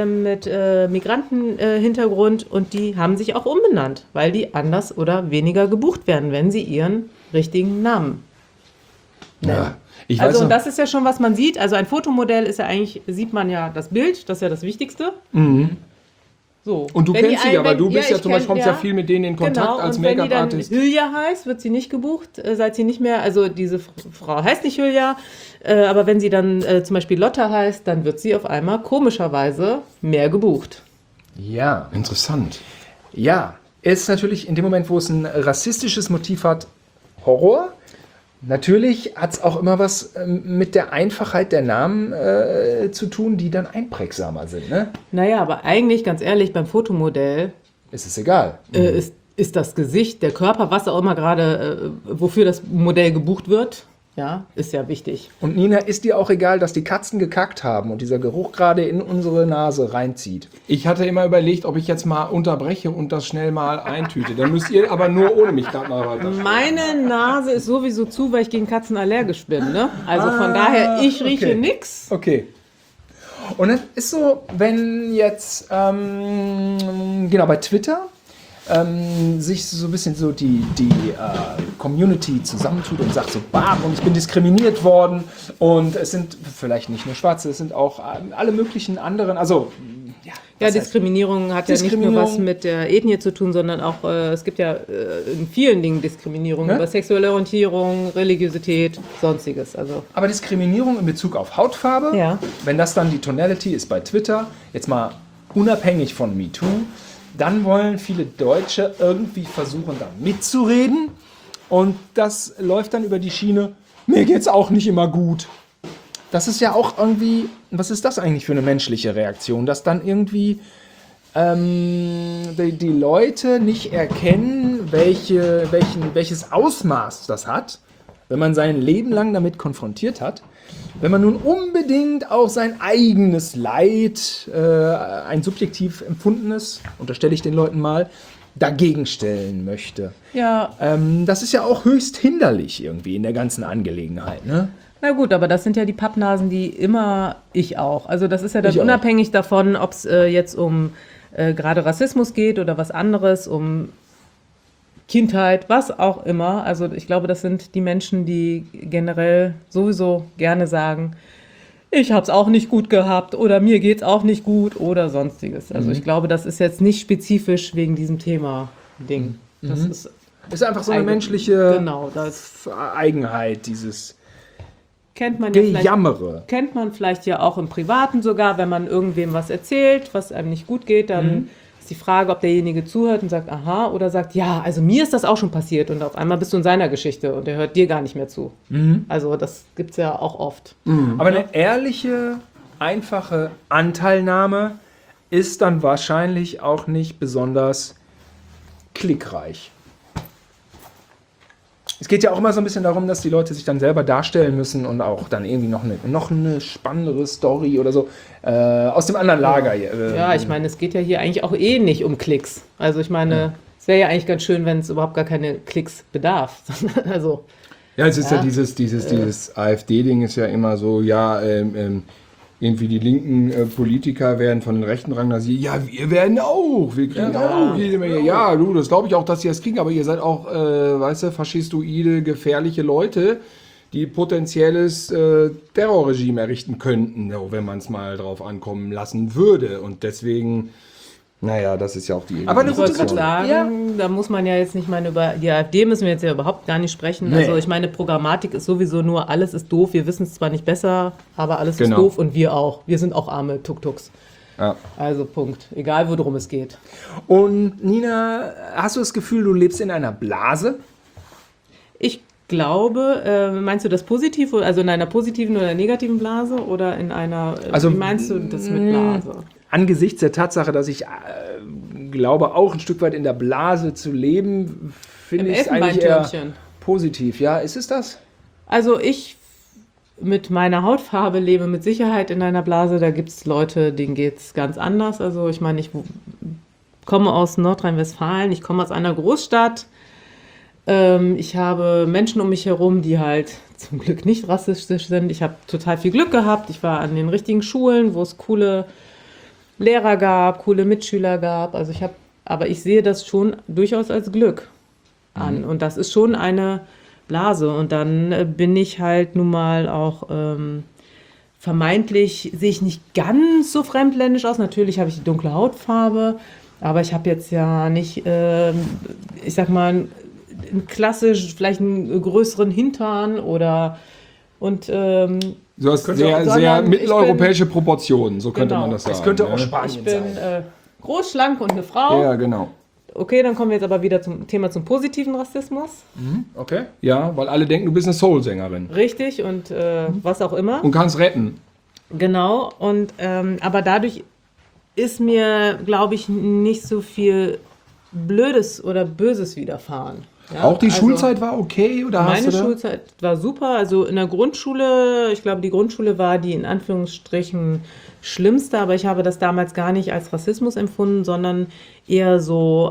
Migrantenhintergrund und die haben sich auch umbenannt, weil die anders oder weniger gebucht werden, wenn sie ihren richtigen Namen Ja. Ich Also weiß und noch, das ist ja schon, was man sieht. Also ein Fotomodell ist ja eigentlich, sieht man ja das Bild, das ist ja das Wichtigste. So. und du Wenn die kennst sie, ein- aber wenn- du bist ja ich zum Beispiel, kenn- kommst ja viel mit denen in Kontakt Genau, als und wenn die dann Make-up-Artist. Hülya heißt, wird sie nicht gebucht, seit sie nicht mehr, also diese Frau heißt nicht Hülya, aber wenn sie dann zum Beispiel Lotta heißt, dann wird sie auf einmal komischerweise mehr gebucht. Ja. Interessant. Ja. Ist natürlich in dem Moment, wo es ein rassistisches Motiv hat, Horror. Natürlich hat es auch immer was mit der Einfachheit der Namen zu tun, die dann einprägsamer sind. Ne? Naja, aber eigentlich, ganz ehrlich, beim Fotomodell Ist es egal. ist das Gesicht, der Körper, was auch immer gerade, wofür das Modell gebucht wird, ja, ist ja wichtig. Und Nina, ist dir auch egal, dass die Katzen gekackt haben und dieser Geruch gerade in unsere Nase reinzieht? Ich hatte immer überlegt, ob ich jetzt mal unterbreche und das schnell mal eintüte. Dann müsst ihr aber nur ohne mich gerade mal weiter. Meine Nase ist sowieso zu, weil ich gegen Katzen allergisch bin, ne? Also von daher, ich rieche okay. nix. Okay. Und es ist so, wenn jetzt, genau, bei Twitter sich so ein bisschen so die Community zusammentut und sagt so, bam, und ich bin diskriminiert worden und es sind vielleicht nicht nur Schwarze, es sind auch alle möglichen anderen, also ja, Ja, was heißt- Diskriminierung hat ja nicht nur Diskriminierung. was mit der Ethnie zu tun, sondern auch, es gibt ja in vielen Dingen Diskriminierung Ne? über sexuelle Orientierung, Religiosität, sonstiges. Also Aber Diskriminierung in Bezug auf Hautfarbe, Ja. wenn das dann die Tonality ist bei Twitter, jetzt mal unabhängig von MeToo, dann wollen viele Deutsche irgendwie versuchen, da mitzureden. Und das läuft dann über die Schiene, mir geht's auch nicht immer gut. Das ist ja auch irgendwie, was ist das eigentlich für eine menschliche Reaktion, dass dann irgendwie die Leute nicht erkennen, welches Ausmaß das hat, wenn man sein Leben lang damit konfrontiert hat. Wenn man nun unbedingt auch sein eigenes Leid, ein subjektiv empfundenes, unterstelle ich den Leuten mal, dagegen stellen möchte. Ja, Das ist ja auch höchst hinderlich irgendwie in der ganzen Angelegenheit, ne? na gut, aber das sind ja die Pappnasen, die immer ich auch. Also das ist ja dann Ich auch. unabhängig davon, ob es jetzt um gerade Rassismus geht oder was anderes, um Kindheit, was auch immer. Also ich glaube, das sind die Menschen, die generell sowieso gerne sagen, ich habe es auch nicht gut gehabt oder mir geht's auch nicht gut oder sonstiges. Also ich glaube, das ist jetzt nicht spezifisch wegen diesem Thema-Ding. Das ist Ist einfach so eine Eigen- menschliche genau, das Eigenheit, dieses kennt man ja Gejammere. kennt man vielleicht ja auch im Privaten sogar, wenn man irgendwem was erzählt, was einem nicht gut geht, dann ist die Frage, ob derjenige zuhört und sagt, aha, oder sagt, ja, also mir ist das auch schon passiert und auf einmal bist du in seiner Geschichte und er hört dir gar nicht mehr zu. Also das gibt es ja auch oft. Aber eine ehrliche, einfache Anteilnahme ist dann wahrscheinlich auch nicht besonders klickreich. Es geht ja auch immer so ein bisschen darum, dass die Leute sich dann selber darstellen müssen und auch dann irgendwie noch eine spannendere Story oder so aus dem anderen Lager. Ja, ich meine, es geht ja hier eigentlich auch eh nicht um Klicks. Also ich meine, es wäre ja eigentlich ganz schön, wenn es überhaupt gar keine Klicks bedarf. Also Ja, es ist ja, Ja. dieses AfD-Ding ist ja immer so, ja, irgendwie die linken Politiker werden von den Rechten ranglasiert. Ja, wir werden auch, wir kriegen auch jede Menge. Ja, du, das glaube ich auch, dass sie das kriegen, aber ihr seid auch, weißt du, faschistoide, gefährliche Leute, die potenzielles Terrorregime errichten könnten, so, wenn man es mal drauf ankommen lassen würde. Und deswegen, naja, das ist ja auch die Aber eine ich wollte gute gerade sagen, Ja. da muss man ja jetzt nicht mal über die AfD müssen wir jetzt ja überhaupt gar nicht sprechen. Nee. Also ich meine, Programmatik ist sowieso nur, alles ist doof, wir wissen es zwar nicht besser, aber alles Genau. ist doof und wir auch. Wir sind auch arme Tuk-Tuks. Ja. Also Punkt. Egal, worum es geht. Und Nina, hast du das Gefühl, du lebst in einer Blase? Ich glaube, meinst du das positiv, also in einer positiven oder negativen Blase oder in einer, Also, wie meinst du das mit Blase? Angesichts der Tatsache, dass ich glaube, auch ein Stück weit in der Blase zu leben, finde Im ich es eigentlich eher Elfenbeintürmchen. positiv. Ja, ist es das? Also ich mit meiner Hautfarbe lebe mit Sicherheit in einer Blase. Da gibt es Leute, denen geht es ganz anders. Also ich meine, ich komme aus Nordrhein-Westfalen, ich komme aus einer Großstadt. Ich habe Menschen um mich herum, die halt zum Glück nicht rassistisch sind. Ich habe total viel Glück gehabt. Ich war an den richtigen Schulen, wo es coole Lehrer gab, coole Mitschüler gab. Also aber ich sehe das schon durchaus als Glück an. Und das ist schon eine Blase. Und dann bin ich halt nun mal auch vermeintlich, sehe ich nicht ganz so fremdländisch aus. Natürlich habe ich die dunkle Hautfarbe, aber ich habe jetzt ja nicht, ich sag mal, klassisch vielleicht einen größeren Hintern oder und Du hast Könnte sehr, auch- sehr sondern mitteleuropäische Proportionen, so könnte Genau. man das sagen. Es könnte auch ne? Spanien ich bin sein. groß, schlank und eine Frau. Ja, genau. Okay, dann kommen wir jetzt aber wieder zum Thema zum positiven Rassismus. Okay. Ja, weil alle denken, du bist eine Soul-Sängerin Richtig und was auch immer. und kannst retten. Genau, und aber dadurch ist mir, glaube ich, nicht so viel Blödes oder Böses widerfahren. Ja, Auch die also Schulzeit war okay, oder hast Meine du da? Schulzeit war super. Also in der Grundschule, ich glaube, die Grundschule war die in Anführungsstrichen schlimmste, aber ich habe das damals gar nicht als Rassismus empfunden, sondern eher so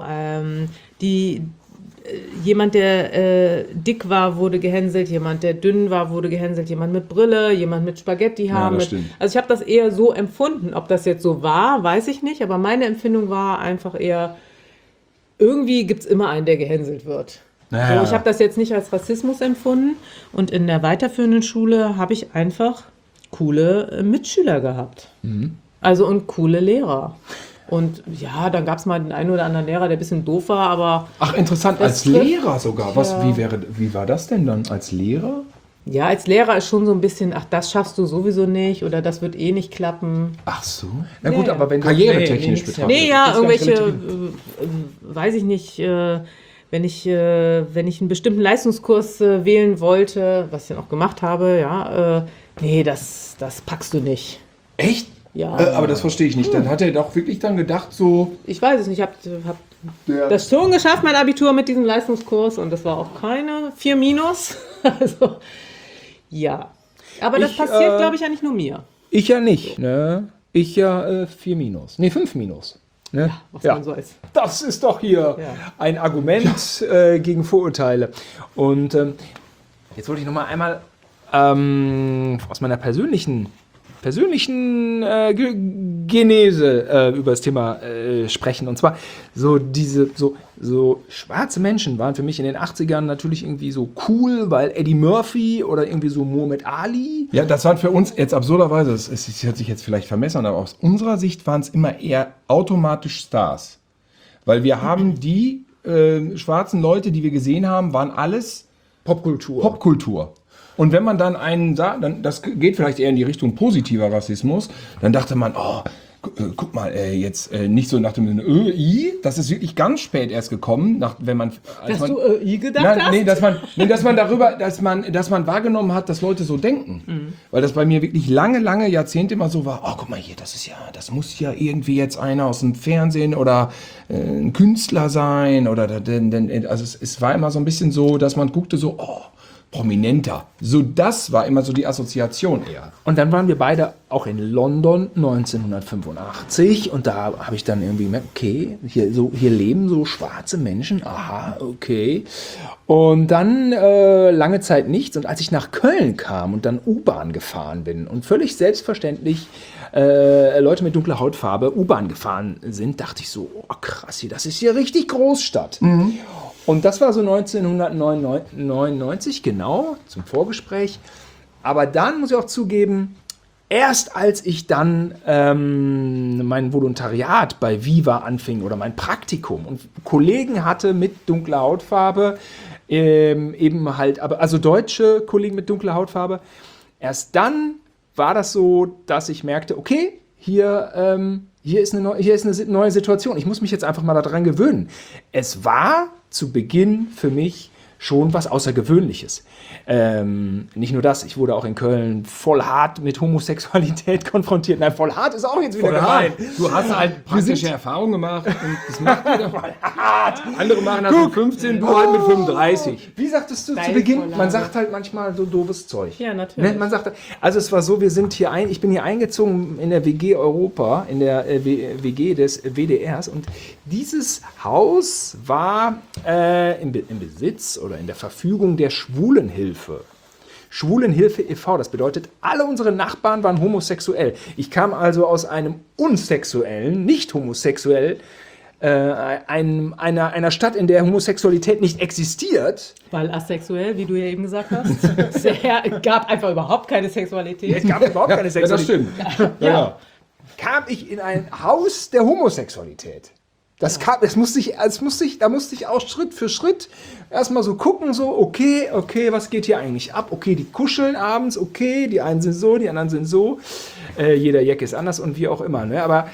jemand, der dick war, wurde gehänselt, jemand, der dünn war, wurde gehänselt, jemand mit Brille, jemand mit Spaghettihaaren. das stimmt. Also ich habe das eher so empfunden. Ob das jetzt so war, weiß ich nicht, aber meine Empfindung war einfach eher, irgendwie gibt es immer einen, der gehänselt wird. Naja. So, ich habe das jetzt nicht als Rassismus empfunden und in der weiterführenden Schule habe ich einfach coole Mitschüler gehabt. Also und coole Lehrer. Und ja, dann gab es mal den einen oder anderen Lehrer, der ein bisschen doof war, aber Ach, interessant, Das als trifft- Lehrer sogar. Was, wie war das denn dann als Lehrer? ja, als Lehrer ist schon so ein bisschen, ach, das schaffst du sowieso nicht oder das wird eh nicht klappen. Ach so. Na gut, Ja, aber wenn du Karrieretechnisch nix, betrachtet. Nee, ja, Das ist gar nicht irgendwelche, relativ. weiß ich nicht, wenn ich einen bestimmten Leistungskurs wählen wollte, was ich dann auch gemacht habe, ja, nee, das packst du nicht. Echt? Ja, Aber das verstehe ich nicht. Dann hat er doch wirklich dann gedacht, so. ich weiß es nicht, ich habe Der, das schon geschafft, mein Abitur mit diesem Leistungskurs und das war auch keine 4 minus. Also, ja. Aber das Ich, passiert, glaube ich, ja nicht nur mir. Ich ja nicht. Ne? Ich ja 4 minus. Nee, 5 minus. Ne? Was man so als. Das ist doch hier ein Argument gegen Vorurteile. Und jetzt wollte ich noch mal einmal aus meiner persönlichen Genese über das Thema sprechen. Und zwar so schwarze Menschen waren für mich in den 80ern natürlich irgendwie so cool, weil Eddie Murphy oder irgendwie so Muhammad Ali. Ja, das waren für uns jetzt absurderweise, es hört sich jetzt vielleicht vermessen an, aber aus unserer Sicht waren es immer eher automatisch Stars. Weil wir haben die schwarzen Leute, die wir gesehen haben, waren alles Popkultur. Und wenn man dann einen sah, dann, das geht vielleicht eher in die Richtung positiver Rassismus, dann dachte man, guck mal, jetzt nicht so nach dem Sinne, das ist wirklich ganz spät erst gekommen, wenn man... Dass du gedacht hast? Nee, dass man wahrgenommen hat, dass Leute so denken. Mhm. Weil das bei mir wirklich lange Jahrzehnte immer so war, guck mal hier, das muss ja irgendwie jetzt einer aus dem Fernsehen oder ein Künstler sein oder, also es war immer so ein bisschen so, dass man guckte so, prominenter. So, das war immer so die Assoziation eher. Und dann waren wir beide auch in London 1985 und da habe ich dann irgendwie gemerkt, okay, hier leben so schwarze Menschen, aha, okay. Und dann lange Zeit nichts und als ich nach Köln kam und dann U-Bahn gefahren bin und völlig selbstverständlich Leute mit dunkler Hautfarbe U-Bahn gefahren sind, dachte ich so, krass, das ist hier richtig Großstadt. Mhm. Und das war so 1999, genau, zum Vorgespräch. Aber dann muss ich auch zugeben, erst als ich dann mein Volontariat bei Viva anfing oder mein Praktikum und Kollegen hatte mit dunkler Hautfarbe, eben halt, also deutsche Kollegen mit dunkler Hautfarbe, erst dann war das so, dass ich merkte, okay, hier ist eine neue Situation. Ich muss mich jetzt einfach mal daran gewöhnen. Es war zu Beginn für mich schon was Außergewöhnliches. Nicht nur das, ich wurde auch in Köln voll hart mit Homosexualität konfrontiert. Nein, voll hart ist auch jetzt wieder gemein. Du hast halt praktische Erfahrungen gemacht und das macht wieder voll hart. Andere machen das mit 15, du halt mit 35. Wie sagtest du zu Beginn? Man sagt halt manchmal so doofes Zeug. Ja, natürlich. Ne? Man sagt, also es war so, ich bin hier eingezogen in der WG Europa, in der WG des WDRs und dieses Haus war im Besitz oder in der Verfügung der Schwulenhilfe. Schwulenhilfe e.V., das bedeutet, alle unsere Nachbarn waren homosexuell. Ich kam also aus einem unsexuellen, nicht homosexuell, einer Stadt, in der Homosexualität nicht existiert. Weil asexuell, wie du ja eben gesagt hast. Es gab einfach überhaupt keine Sexualität. Es gab überhaupt keine Sexualität. Ja, das stimmt. Ja. Kam ich in ein Haus der Homosexualität. Da musste ich auch Schritt für Schritt erstmal so gucken, so, okay, was geht hier eigentlich ab? Okay, die kuscheln abends, okay, die einen sind so, die anderen sind so. Jeder Jack ist anders und wie auch immer. Ne? Aber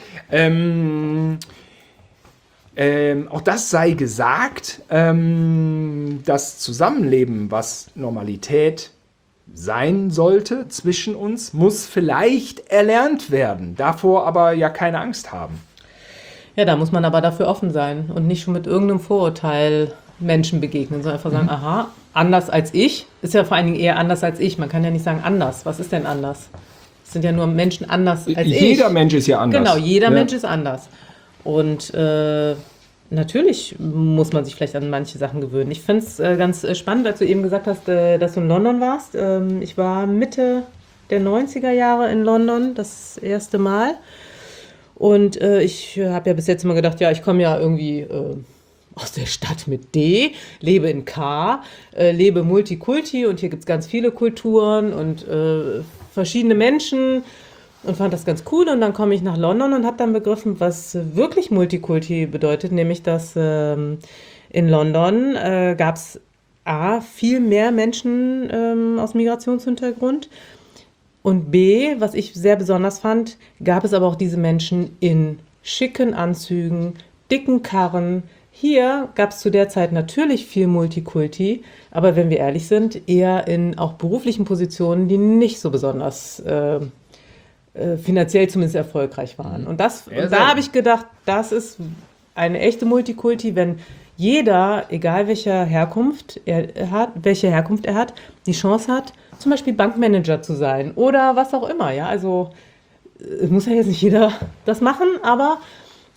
auch das sei gesagt, das Zusammenleben, was Normalität sein sollte zwischen uns, muss vielleicht erlernt werden. Davor aber ja keine Angst haben. Ja, da muss man aber dafür offen sein und nicht schon mit irgendeinem Vorurteil Menschen begegnen, sondern einfach sagen, aha, anders als ich, ist ja vor allen Dingen eher anders als ich. Man kann ja nicht sagen anders. Was ist denn anders? Es sind ja nur Menschen anders als ich. Jeder Mensch ist ja anders. Genau, jeder Mensch ist anders. Und natürlich muss man sich vielleicht an manche Sachen gewöhnen. Ich finde es ganz spannend, als du eben gesagt hast, dass du in London warst. Ich war Mitte der 90er Jahre in London, das erste Mal. Und ich habe ja bis jetzt immer gedacht, ja, ich komme ja irgendwie aus der Stadt mit D, lebe in K, lebe Multikulti und hier gibt es ganz viele Kulturen und verschiedene Menschen und fand das ganz cool. Und dann komme ich nach London und habe dann begriffen, was wirklich Multikulti bedeutet, nämlich dass in London gab es viel mehr Menschen aus Migrationshintergrund. Und B, was ich sehr besonders fand, gab es aber auch diese Menschen in schicken Anzügen, dicken Karren. Hier gab es zu der Zeit natürlich viel Multikulti, aber wenn wir ehrlich sind, eher in auch beruflichen Positionen, die nicht so besonders finanziell zumindest erfolgreich waren. Und da habe ich gedacht, das ist eine echte Multikulti, wenn jeder, egal welche Herkunft er hat, die Chance hat, zum Beispiel Bankmanager zu sein oder was auch immer. Ja? Also es muss ja jetzt nicht jeder das machen, aber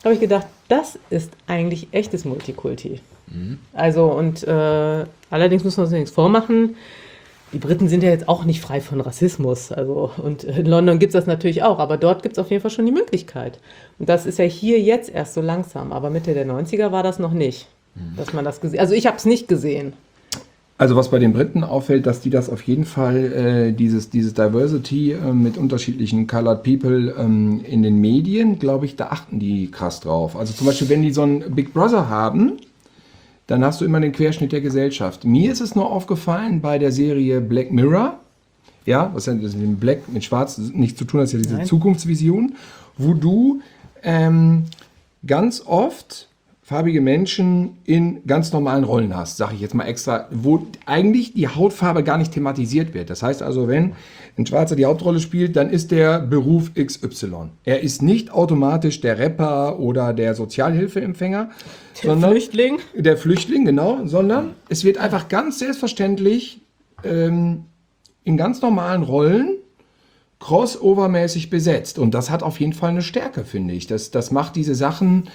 habe ich gedacht, das ist eigentlich echtes Multikulti. Also und allerdings muss man uns nichts vormachen. Die Briten sind ja jetzt auch nicht frei von Rassismus. Also, und in London gibt es das natürlich auch, aber dort gibt es auf jeden Fall schon die Möglichkeit. Und das ist ja hier jetzt erst so langsam. Aber Mitte der 90er war das noch nicht, dass man das gesehen. Also ich habe es nicht gesehen. Also was bei den Briten auffällt, dass die das auf jeden Fall, dieses Diversity mit unterschiedlichen Colored People in den Medien, glaube ich, da achten die krass drauf. Also zum Beispiel, wenn die so einen Big Brother haben, dann hast du immer den Querschnitt der Gesellschaft. Mir ist es nur aufgefallen bei der Serie Black Mirror, ja, was ja mit dem Black, mit Schwarz nichts zu tun hat, ist ja diese Zukunftsvision, wo du ganz oft farbige Menschen in ganz normalen Rollen hast, sage ich jetzt mal extra, wo eigentlich die Hautfarbe gar nicht thematisiert wird. Das heißt also, wenn ein Schwarzer die Hauptrolle spielt, dann ist der Beruf XY. Er ist nicht automatisch der Rapper oder der Sozialhilfeempfänger, sondern Flüchtling. Der Flüchtling, genau, sondern es wird einfach ganz selbstverständlich in ganz normalen Rollen crossovermäßig besetzt. Und das hat auf jeden Fall eine Stärke, finde ich. Das macht diese Sachen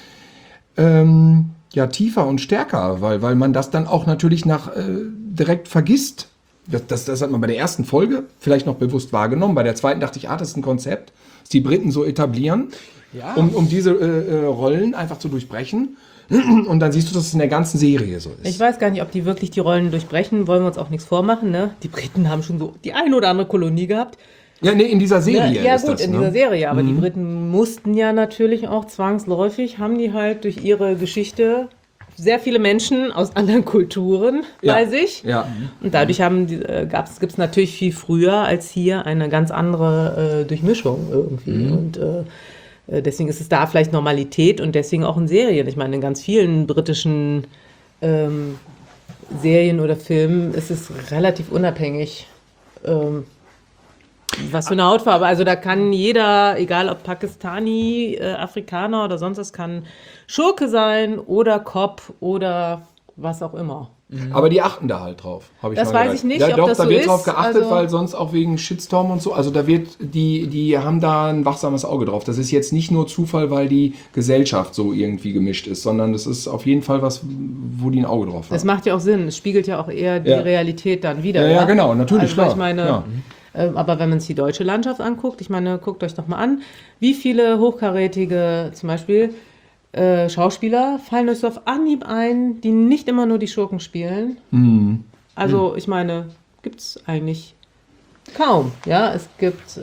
tiefer und stärker, weil man das dann auch natürlich direkt vergisst. Das hat man bei der ersten Folge vielleicht noch bewusst wahrgenommen. Bei der zweiten dachte ich, das ist ein Konzept, das die Briten so etablieren, um diese Rollen einfach zu durchbrechen. Und dann siehst du, dass es in der ganzen Serie so ist. Ich weiß gar nicht, ob die wirklich die Rollen durchbrechen, wollen wir uns auch nichts vormachen. Ne? Die Briten haben schon so die eine oder andere Kolonie gehabt. Ja, nee, in dieser Serie Ja ist gut, das, in dieser Serie, aber die Briten mussten ja natürlich auch zwangsläufig, haben die halt durch ihre Geschichte sehr viele Menschen aus anderen Kulturen bei sich. Ja. Und dadurch gibt es natürlich viel früher als hier eine ganz andere Durchmischung irgendwie. Und deswegen ist es da vielleicht Normalität und deswegen auch in Serien. Ich meine, in ganz vielen britischen Serien oder Filmen ist es relativ unabhängig, was für eine Hautfarbe. Also da kann jeder, egal ob Pakistani, Afrikaner oder sonst was, kann Schurke sein oder Cop oder was auch immer. Aber die achten da halt drauf, habe ich Das mal weiß gehört. ich nicht, ja, ob doch, das da so wird ist. drauf geachtet, Also weil sonst auch wegen Shitstorm und so, also da wird, die haben da ein wachsames Auge drauf. Das ist jetzt nicht nur Zufall, weil die Gesellschaft so irgendwie gemischt ist, sondern das ist auf jeden Fall was, wo die ein Auge drauf haben. das macht ja auch Sinn. Es spiegelt ja auch eher die Realität dann wieder. Ja, genau, natürlich, also, klar. Ich meine, Ja. aber wenn man sich die deutsche Landschaft anguckt, ich meine, guckt euch doch mal an, wie viele hochkarätige, zum Beispiel Schauspieler fallen euch so auf Anhieb ein, die nicht immer nur die Schurken spielen. Also, ich meine, gibt es eigentlich kaum. Ja, es gibt,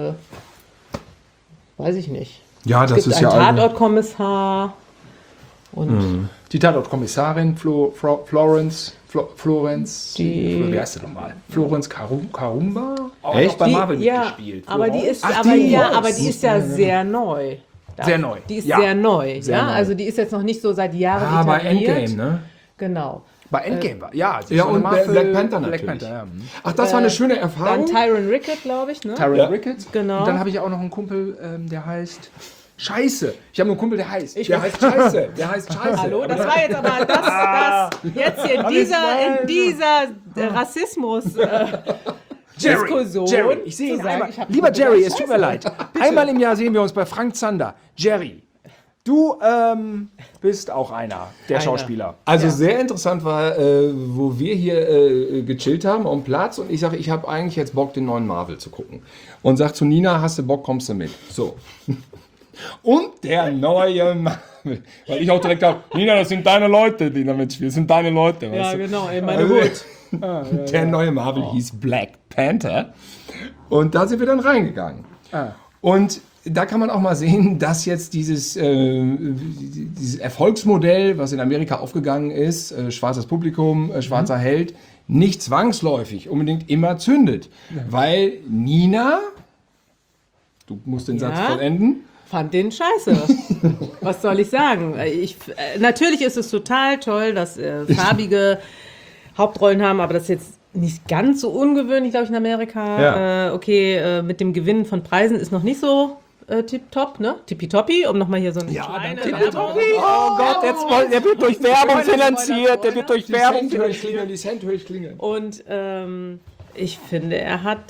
weiß ich nicht. Ja, Es das gibt ist einen ja Tatortkommissar und Die Tatortkommissarin Florence, wie heißt sie nochmal? Florence Karumba? Auch Echt? noch bei Marvel ja, mitgespielt. aber die ist, Ach, aber die. ja, aber die ist ja sehr neu. Sehr neu. Die ist Ja. sehr neu. Sehr ja, neu. also die ist jetzt noch nicht so seit Jahren bei etabliert. Endgame, ne? Genau. Bei Endgame war, ja. sie ist Ja, so eine und Marvel- Black Panther natürlich. Black Panther, ja. Ach, das war eine schöne Dann Erfahrung. Tyron Rickett, glaube ich, ne? Tyron Ja. Ricketts. Genau. Und dann habe ich auch noch einen Kumpel, der heißt Scheiße. Ich habe einen Kumpel, der heißt. Der heißt Scheiße. Der heißt Scheiße. Hallo, das war jetzt aber das jetzt hier in dieser Rassismus Diskussion. Jerry, ich sehe ihn zu sagen, einmal. ich hab Lieber gesagt, Jerry, es tut mir leid. Einmal im Jahr sehen wir uns bei Frank Zander. Jerry, du bist auch einer der Schauspieler. Also sehr interessant war, wo wir hier gechillt haben am Platz und ich sage, ich habe eigentlich jetzt Bock, den neuen Marvel zu gucken. Und sag zu Nina, hast du Bock, kommst du mit. So. Und der neue Marvel. Weil ich auch direkt habe, Nina, das sind deine Leute, die da mitspielen. Das sind deine Leute. Ja, weißt du? genau, ey, meine Also, Hut. Der neue Marvel hieß Black Panther. Und da sind wir dann reingegangen. Und da kann man auch mal sehen, dass jetzt dieses Erfolgsmodell, was in Amerika aufgegangen ist, schwarzes Publikum, schwarzer Held, nicht zwangsläufig unbedingt immer zündet. Weil Nina, du musst den Satz Ja? vollenden, Fand den scheiße. Was soll ich sagen? Natürlich ist es total toll, dass farbige Hauptrollen haben, aber das ist jetzt nicht ganz so ungewöhnlich, glaube ich, in Amerika. Ja. Mit dem Gewinnen von Preisen ist noch nicht so tipptopp, ne? Tippitoppi, um nochmal hier so eine kleine Werbung. Oh Gott, der wird durch Werbung finanziert. Der wird durch Werbung finanziert. die Cent höre ich klingeln. Und ich finde, er hat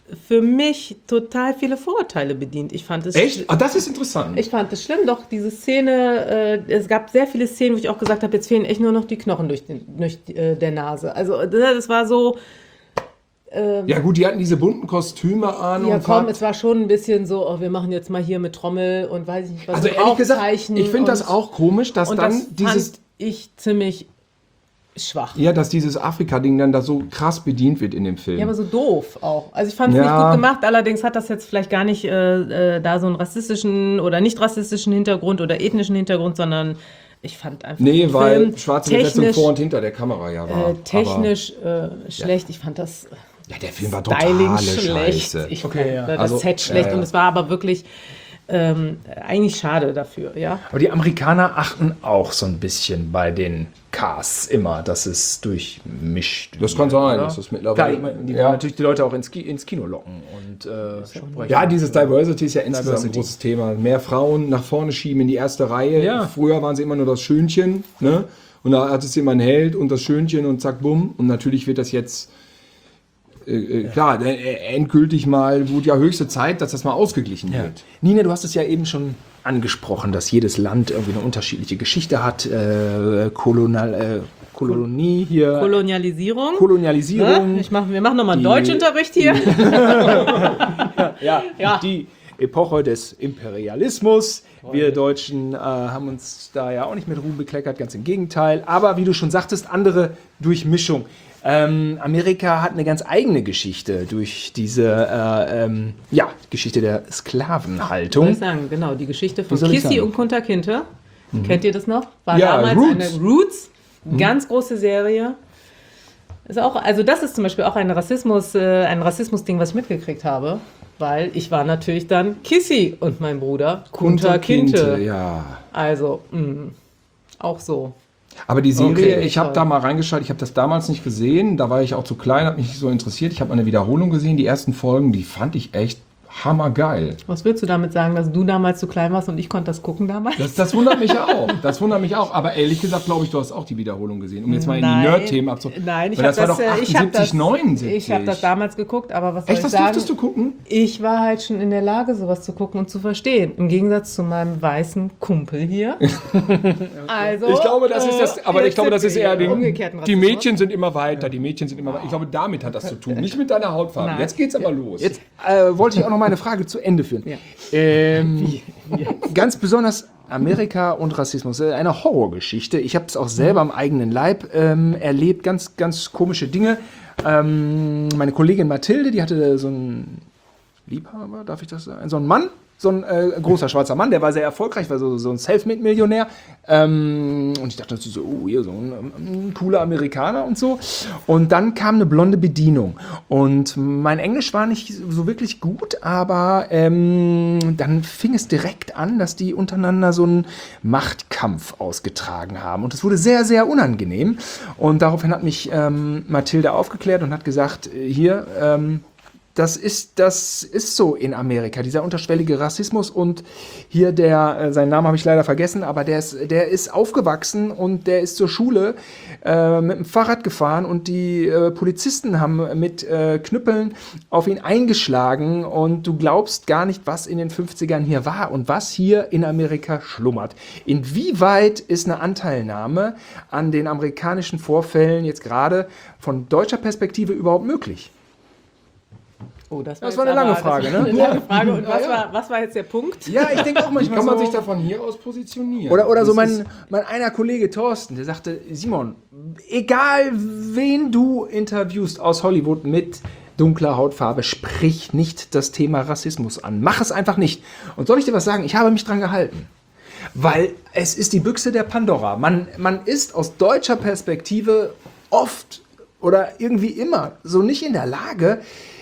für mich total viele Vorurteile bedient. Ich fand es Echt? Ah, das ist interessant. Ich fand es schlimm, doch diese Szene, es gab sehr viele Szenen, wo ich auch gesagt habe, jetzt fehlen echt nur noch die Knochen durch der Nase. Also das war so... Ja gut, die hatten diese bunten Kostüme an. Ja und komm, es war schon ein bisschen so, wir machen jetzt mal hier mit Trommel und weiß ich nicht was. also ehrlich gesagt, ich finde das auch komisch, dass und dann das dieses... fand ich ziemlich schwach. Ja, dass dieses Afrika-Ding dann da so krass bedient wird in dem Film. Ja, aber so doof auch. Also ich fand es Ja. nicht gut gemacht, allerdings hat das jetzt vielleicht gar nicht da so einen rassistischen oder nicht rassistischen Hintergrund oder ethnischen Hintergrund, sondern ich fand einfach Nee, den weil Film schwarze Besetzung technisch, vor und hinter der Kamera ja war. technisch schlecht. Ich fand das Ja, der Film war Styling totale schlecht. Scheiße. Ich Okay, fand ja. das Also, Set schlecht ja. und es war aber wirklich eigentlich schade dafür, ja. Aber die Amerikaner achten auch so ein bisschen bei den Casts immer, dass es durchmischt. Das kann sein, oder? dass das mittlerweile- Klar, die Ja. wollen natürlich die Leute auch ins Kino locken und sprechen. Ja, dieses Diversity ist ja insgesamt ein Diversity. großes Thema. Mehr Frauen nach vorne schieben in die erste Reihe. Ja. Früher waren sie immer nur das Schönchen, ne? Und da hat es jemand Held und das Schönchen und zack, bumm. Und natürlich wird das jetzt, klar, endgültig mal, wurde ja höchste Zeit, dass das mal ausgeglichen wird. Nina, du hast es ja eben schon angesprochen, dass jedes Land irgendwie eine unterschiedliche Geschichte hat. Kolonie hier. Kolonialisierung. Kolonialisierung. Ne? Wir machen nochmal einen Deutschunterricht hier. Ja, Ja. die Epoche des Imperialismus. Wir Deutschen haben uns da ja auch nicht mit Ruhm bekleckert, ganz im Gegenteil. Aber wie du schon sagtest, andere Durchmischung. Amerika hat eine ganz eigene Geschichte durch diese Geschichte der Soll Sklavenhaltung. ich sagen, genau, die Geschichte von soll ich Kissy sagen? und Kunta Kinte. Kennt ihr das noch? War Ja, damals Roots. eine Roots, ganz große Serie. Ist auch, also das ist zum Beispiel auch ein Rassismus-Ding, was ich mitgekriegt habe. Weil ich war natürlich dann Kissy und mein Bruder Kunta Kinte. Ja. Also, auch so. Aber die Serie, Okay, ich habe toll. da mal reingeschaut, ich habe das damals nicht gesehen, da war ich auch zu klein, hat mich nicht so interessiert. Ich habe eine Wiederholung gesehen, die ersten Folgen, die fand ich echt hammergeil. Was willst du damit sagen, dass du damals zu klein warst und ich konnte das gucken damals? Das wundert mich auch. Das wundert mich auch. Aber ehrlich gesagt, glaube ich, du hast auch die Wiederholung gesehen. Um jetzt mal in die Nein. Nerd-Themen abzuholen. Nein, ich Weil habe das war das, doch ich habe 78, 79. Ich habe das damals geguckt, aber was soll Echt, ich das sagen? durftest du gucken? Ich war halt schon in der Lage, sowas zu gucken und zu verstehen. Im Gegensatz zu meinem weißen Kumpel hier. Also, Ich glaube, das ist das, aber ich glaube, das ist eher umgekehrten die Rassismus. Mädchen sind immer weiter, die Mädchen sind immer weiter. Ich glaube, damit hat das zu tun, nicht mit deiner Hautfarbe. Nein. Jetzt geht's aber los. Jetzt wollte ich auch noch meine Frage zu Ende führen. Ganz besonders Amerika und Rassismus. Eine Horrorgeschichte. Ich habe es auch selber am eigenen Leib erlebt. Ganz, ganz komische Dinge. Meine Kollegin Mathilde, die hatte so einen Liebhaber, darf ich das sagen? So einen Mann. So ein großer schwarzer Mann, der war sehr erfolgreich, war so ein Selfmade-Millionär. Und ich dachte so, oh, hier so ein cooler Amerikaner und so. Und dann kam eine blonde Bedienung. Und mein Englisch war nicht so wirklich gut, aber dann fing es direkt an, dass die untereinander so einen Machtkampf ausgetragen haben. Und es wurde sehr, sehr unangenehm. Und daraufhin hat mich Mathilde aufgeklärt und hat gesagt, hier, das ist so in Amerika, dieser unterschwellige Rassismus und hier seinen Namen habe ich leider vergessen, aber der ist aufgewachsen und der ist zur Schule mit dem Fahrrad gefahren und die Polizisten haben mit Knüppeln auf ihn eingeschlagen und du glaubst gar nicht, was in den 50ern hier war und was hier in Amerika schlummert. Inwieweit ist eine Anteilnahme an den amerikanischen Vorfällen jetzt gerade von deutscher Perspektive überhaupt möglich? Oh, das war eine lange Frage, ne? Eine lange Frage. Und Ja. was war jetzt der Punkt? Ja, ich denke auch Wie manchmal kann man so, sich da von hier aus positionieren? Oder so Das ist- mein einer Kollege Thorsten, der sagte, Simon, egal wen du interviewst aus Hollywood mit dunkler Hautfarbe, sprich nicht das Thema Rassismus an. Mach es einfach nicht. Und soll ich dir was sagen? Ich habe mich dran gehalten. Weil es ist die Büchse der Pandora. Man ist aus deutscher Perspektive oft oder irgendwie immer so nicht in der Lage,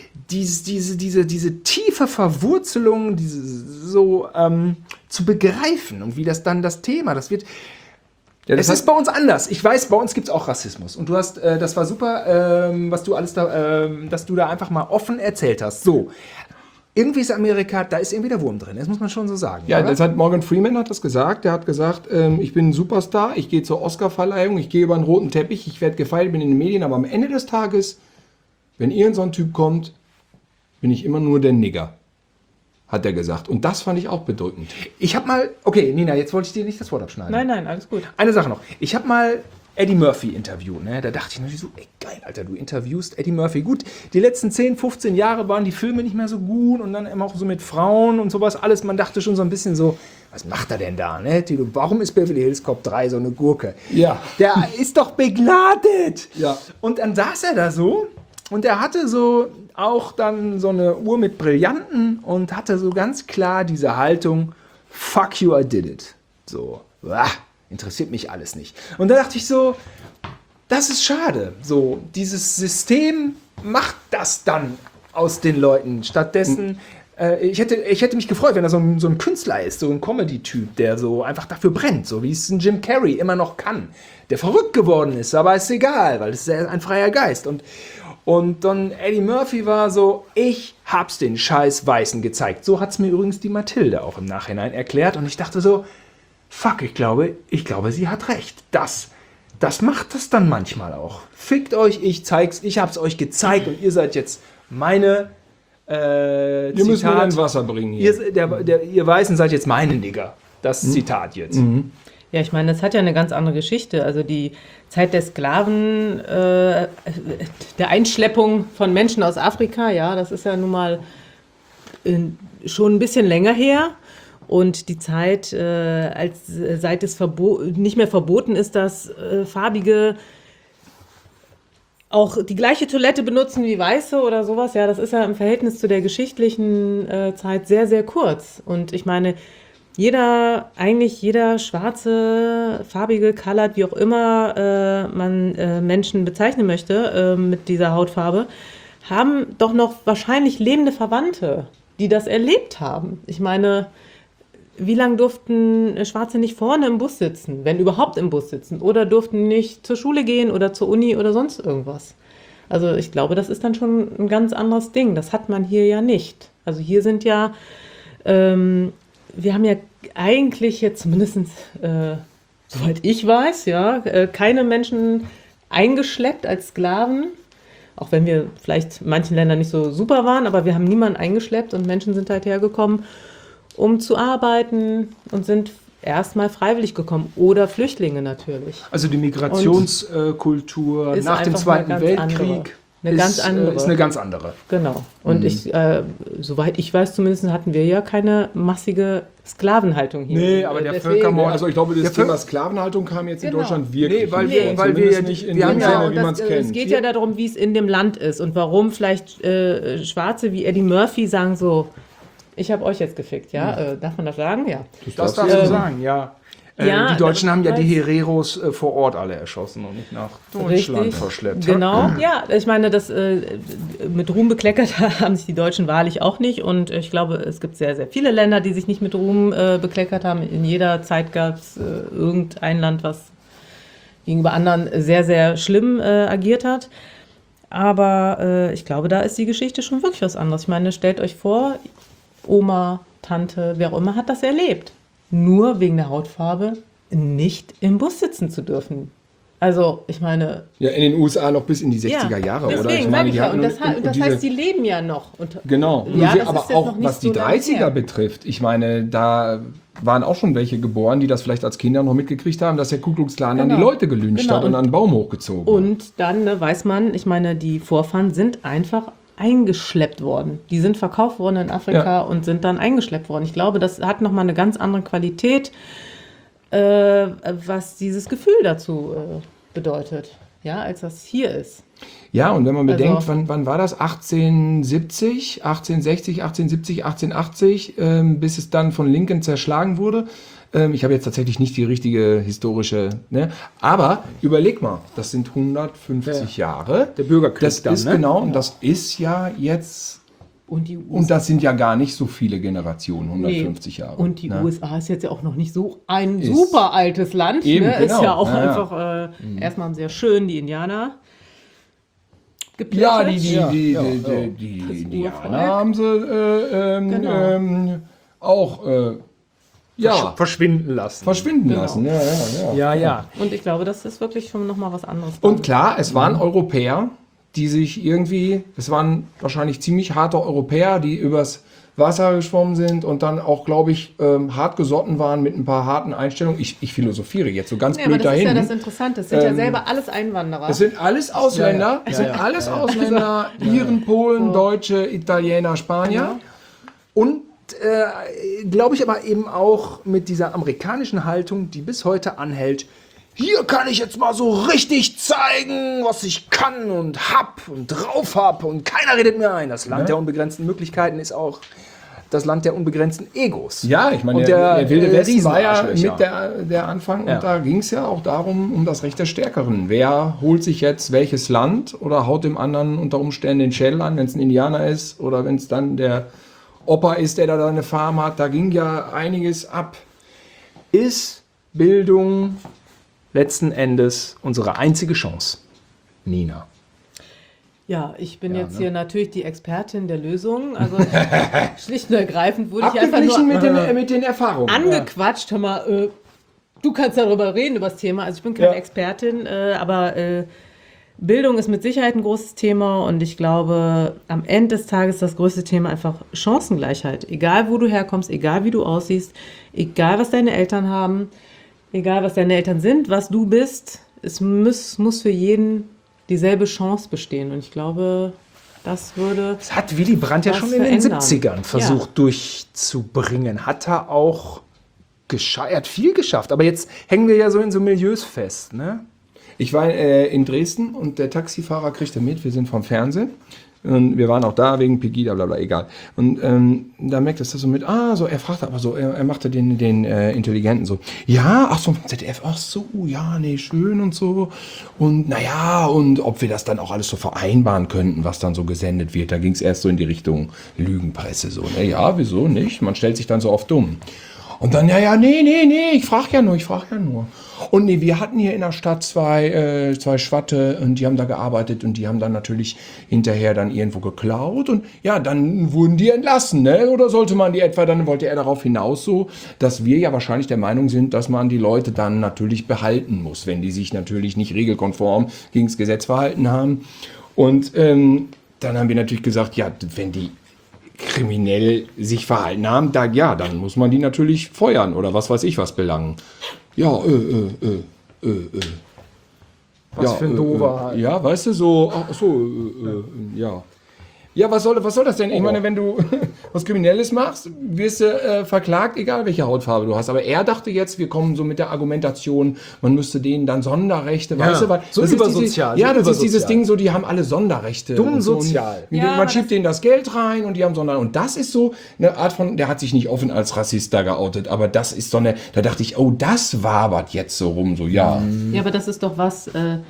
diese tiefe Verwurzelung zu begreifen und wie das dann das Thema, das wird. Ja, das Es ist bei uns anders. Ich weiß, bei uns gibt es auch Rassismus. Und du hast, das war super, was du alles dass du da einfach mal offen erzählt hast. So. Irgendwie ist Amerika, da ist irgendwie der Wurm drin. Das muss man schon so sagen. Ja, oder? das hat Morgan Freeman hat das gesagt. Der hat gesagt, ich bin ein Superstar, ich gehe zur Oscarverleihung, ich gehe über einen roten Teppich, ich werde gefeiert, bin in den Medien, aber am Ende des Tages, wenn irgend so ein Typ kommt, bin ich immer nur der Nigger, hat er gesagt. Und das fand ich auch bedrückend. Ich habe mal, okay, Nina, jetzt wollte ich dir nicht das Wort abschneiden. Nein, alles gut. Eine Sache noch. Ich habe mal Eddie Murphy interviewt. Ne? Da dachte ich natürlich so, ey, geil, Alter, du interviewst Eddie Murphy. Gut, die letzten 10, 15 Jahre waren die Filme nicht mehr so gut und dann immer auch so mit Frauen und sowas alles. Man dachte schon so ein bisschen so, was macht er denn da? Ne? Tilo, warum ist Beverly Hills Cop 3 so eine Gurke? Ja. Der ist doch begnadet. Ja. Und dann saß er da so und er hatte so auch dann so eine Uhr mit Brillanten und hatte so ganz klar diese Haltung, fuck you, I did it. So, interessiert mich alles nicht. Und da dachte ich so, das ist schade. So, dieses System macht das dann aus den Leuten. Stattdessen, ich hätte mich gefreut, wenn er so ein Künstler ist, so ein Comedy-Typ, der so einfach dafür brennt, so wie es ein Jim Carrey immer noch kann. Der verrückt geworden ist, aber ist egal, weil es ist ein freier Geist. Und dann Eddie Murphy war so, ich hab's den scheiß Weißen gezeigt. So hat's mir übrigens die Mathilde auch im Nachhinein erklärt. Und ich dachte so, fuck, ich glaube, sie hat recht. Das macht das dann manchmal auch. Fickt euch, ich zeig's, ich hab's euch gezeigt und ihr seid jetzt meine Ihr müsst mir dann Wasser bringen hier. Ihr Weißen seid jetzt meine Nigger. Das Zitat jetzt. Ja, ich meine, das hat ja eine ganz andere Geschichte. Also die Zeit der Sklaven, der Einschleppung von Menschen aus Afrika, ja, das ist ja nun mal schon ein bisschen länger her. Und die Zeit, seit es nicht mehr verboten ist, dass Farbige auch die gleiche Toilette benutzen wie Weiße oder sowas, ja, das ist ja im Verhältnis zu der geschichtlichen Zeit sehr, sehr kurz. Und ich meine, eigentlich jeder schwarze, farbige, colored, wie auch immer man Menschen bezeichnen möchte mit dieser Hautfarbe, haben doch noch wahrscheinlich lebende Verwandte, die das erlebt haben. Ich meine, wie lange durften Schwarze nicht vorne im Bus sitzen, wenn überhaupt im Bus sitzen, oder durften nicht zur Schule gehen oder zur Uni oder sonst irgendwas? Also ich glaube, das ist dann schon ein ganz anderes Ding. Das hat man hier ja nicht. Also hier sind ja, wir haben ja eigentlich jetzt zumindest, soweit ich weiß, ja, keine Menschen eingeschleppt als Sklaven. Auch wenn wir vielleicht in manchen Ländern nicht so super waren, aber wir haben niemanden eingeschleppt und Menschen sind halt hergekommen, um zu arbeiten und sind erstmal freiwillig gekommen. Oder Flüchtlinge natürlich. Also die Migrationskultur nach dem Zweiten Weltkrieg ist eine ganz andere. Genau. Und soweit ich weiß zumindest, hatten wir ja keine massige Sklavenhaltung hier. Nee, aber der Völkermord... Also ich glaube, das Thema Sklavenhaltung kam jetzt in Deutschland wirklich. Nee, weil wir nicht in wir haben dem ja, Sinne, wie man es kennt. Es geht ja darum, wie es in dem Land ist und warum vielleicht Schwarze wie Eddie Murphy sagen so, ich habe euch jetzt gefickt, ja? Darf man das sagen? Ja. Das darfst du sagen, ja. Die Deutschen haben ja die Hereros vor Ort alle erschossen und nicht nach Deutschland verschleppt. Genau, ja. Ich meine, das mit Ruhm bekleckert haben sich die Deutschen wahrlich auch nicht. Und ich glaube, es gibt sehr, sehr viele Länder, die sich nicht mit Ruhm bekleckert haben. In jeder Zeit gab es irgendein Land, was gegenüber anderen sehr, sehr schlimm agiert hat. Aber ich glaube, da ist die Geschichte schon wirklich was anderes. Ich meine, stellt euch vor, Oma, Tante, wer auch immer hat das erlebt. Nur wegen der Hautfarbe nicht im Bus sitzen zu dürfen. Also, ich meine... Ja, in den USA noch bis in die 60er Jahre, deswegen, oder? Ich meine, sag ich ja. Und das heißt, die leben ja noch. Und, genau. Ja, das aber ist jetzt auch noch nicht was die so lange 30er her. betrifft, ich meine, da waren auch schon welche geboren, die das vielleicht als Kinder noch mitgekriegt haben, dass der Ku Klux Klan dann die Genau. Leute gelyncht Genau. hat und an einen Baum hochgezogen. Und dann weiß man, ich meine, die Vorfahren sind einfach eingeschleppt worden. Die sind verkauft worden in Afrika und sind dann eingeschleppt worden. Ich glaube, das hat nochmal eine ganz andere Qualität, was dieses Gefühl dazu bedeutet, ja, als das hier ist. Ja, und wenn man bedenkt, Also- wann war das? 1870, 1860, 1870, 1880, bis es dann von Lincoln zerschlagen wurde. Ich habe jetzt tatsächlich nicht die richtige historische, ne? Aber überleg mal, das sind 150 Jahre. Der Bürgerkrieg Das dann, ist ne? genau, und das ist ja jetzt, Und die und das sind ja gar nicht so viele Generationen, 150 Jahre. Und die ne? USA ist jetzt ja auch noch nicht so ein Ist- super altes Land. Eben, Ne? genau. Ist ja auch Ja, ja. einfach erstmal sehr schön, die Indianer geplättet. Ja, die Das Indianer Urvolk. haben sie Genau. auch Verschwinden lassen. verschwinden Genau. lassen. Ja. Ja. Und ich glaube, das ist wirklich schon nochmal was anderes. Und klar, es waren Europäer, die sich irgendwie, das waren wahrscheinlich ziemlich harte Europäer, die übers Wasser geschwommen sind und dann auch, glaube ich, hart gesotten waren mit ein paar harten Einstellungen. Ich philosophiere jetzt so ganz Ja, aber blöd das ist dahin. ja das Interessante. Es sind ja selber alles Einwanderer. Das sind alles Ausländer, Ausländer, Iren, Polen, Deutsche, Italiener, Spanier. Und glaube ich aber eben auch mit dieser amerikanischen Haltung, die bis heute anhält, hier kann ich jetzt mal so richtig zeigen, was ich kann und hab und drauf hab und keiner redet mir ein. Das Land der unbegrenzten Möglichkeiten ist auch das Land der unbegrenzten Egos. Ja, ich meine, Und der Wilde Westen war ja Riesenarschlöcher. mit der Anfang Ja. und da ging es ja auch darum, um das Recht des Stärkeren. Wer holt sich jetzt welches Land oder haut dem anderen unter Umständen den Schädel an, wenn es ein Indianer ist oder wenn es dann der Opa ist, der da eine Farm hat. Da ging ja einiges ab. Ist Bildung letzten Endes unsere einzige Chance? Nina. Ja, ich bin jetzt hier natürlich die Expertin der Lösung. Also schlicht und ergreifend wurde ich einfach Abgeglichen nur mit den Erfahrungen. angequatscht. Hör mal, du kannst darüber reden, über das Thema. Also ich bin keine Ja. Expertin, aber Bildung ist mit Sicherheit ein großes Thema und ich glaube, am Ende des Tages ist das größte Thema einfach Chancengleichheit. Egal, wo du herkommst, egal, wie du aussiehst, egal, was deine Eltern haben, egal, was deine Eltern sind, was du bist, es muss für jeden dieselbe Chance bestehen. Und ich glaube, das würde... Das hat Willy Brandt ja Was schon in den verändern. 70ern versucht durchzubringen. Hat er auch er hat viel geschafft. Aber jetzt hängen wir ja so in so Milieus fest, ne? Ich war in Dresden und der Taxifahrer kriegte mit, wir sind vom Fernsehen. Und wir waren auch da wegen Pegida, bla bla, egal. Und da merkt es das so mit, so, er fragte aber so, er machte den Intelligenten so, ja, ach so, vom ZDF, ach so, ja, nee, schön und so. Und naja, und ob wir das dann auch alles so vereinbaren könnten, was dann so gesendet wird. Da ging es erst so in die Richtung Lügenpresse, so, ne, ja, wieso nicht? Man stellt sich dann so oft dumm. Und dann, nee, ich frage ja nur. Und nee, wir hatten hier in der Stadt zwei Schwatte und die haben da gearbeitet und die haben dann natürlich hinterher dann irgendwo geklaut und ja, dann wurden die entlassen, ne? Oder sollte man die etwa, dann wollte er darauf hinaus so, dass wir ja wahrscheinlich der Meinung sind, dass man die Leute dann natürlich behalten muss, wenn die sich natürlich nicht regelkonform gegen das Gesetz verhalten haben. Und dann haben wir natürlich gesagt, ja, wenn die kriminell sich verhalten haben, dann muss man die natürlich feuern oder was weiß ich was belangen. Ja, Was für ein Dover. Ja, weißt du, so, ach so, ja. Ja, was soll das denn? Ich meine, wenn du was Kriminelles machst, wirst du verklagt, egal welche Hautfarbe du hast. Aber er dachte jetzt, wir kommen so mit der Argumentation, man müsste denen dann Sonderrechte, weißt du? Weil so das ist übersozial, Ja, so das ist dieses übersozial. Ding so, die haben alle Sonderrechte. Dumm und so. sozial. Und Ja, man aber schiebt denen das Geld rein und die haben Sonder. Und das ist so eine Art von, der hat sich nicht offen als Rassist da geoutet, aber das ist so eine, da dachte ich, oh, das wabert jetzt so rum, so, ja. Ja, aber das ist doch was,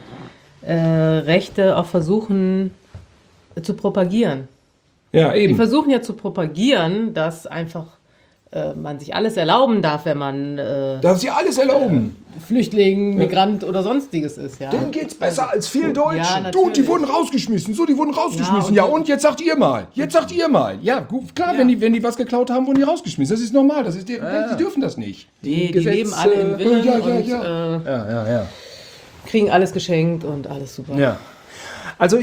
Rechte auch versuchen zu propagieren. Ja, Die eben. versuchen ja zu propagieren, dass einfach man sich alles erlauben darf, wenn man Darf sie alles erlauben. Flüchtling, Migrant oder sonstiges ist. Ja. Denen geht's besser als viel Deutschen. Ja, Du, die natürlich. wurden rausgeschmissen. So, die wurden rausgeschmissen. Ja, Ja, und jetzt sagt ihr mal. Ja, gut, klar, Ja. wenn die was geklaut haben, wurden die rausgeschmissen. Das ist normal. Das ist, die dürfen das nicht. Die Gesetze- leben alle im Willen Ja, und Ja. kriegen alles geschenkt und alles super. Ja. Also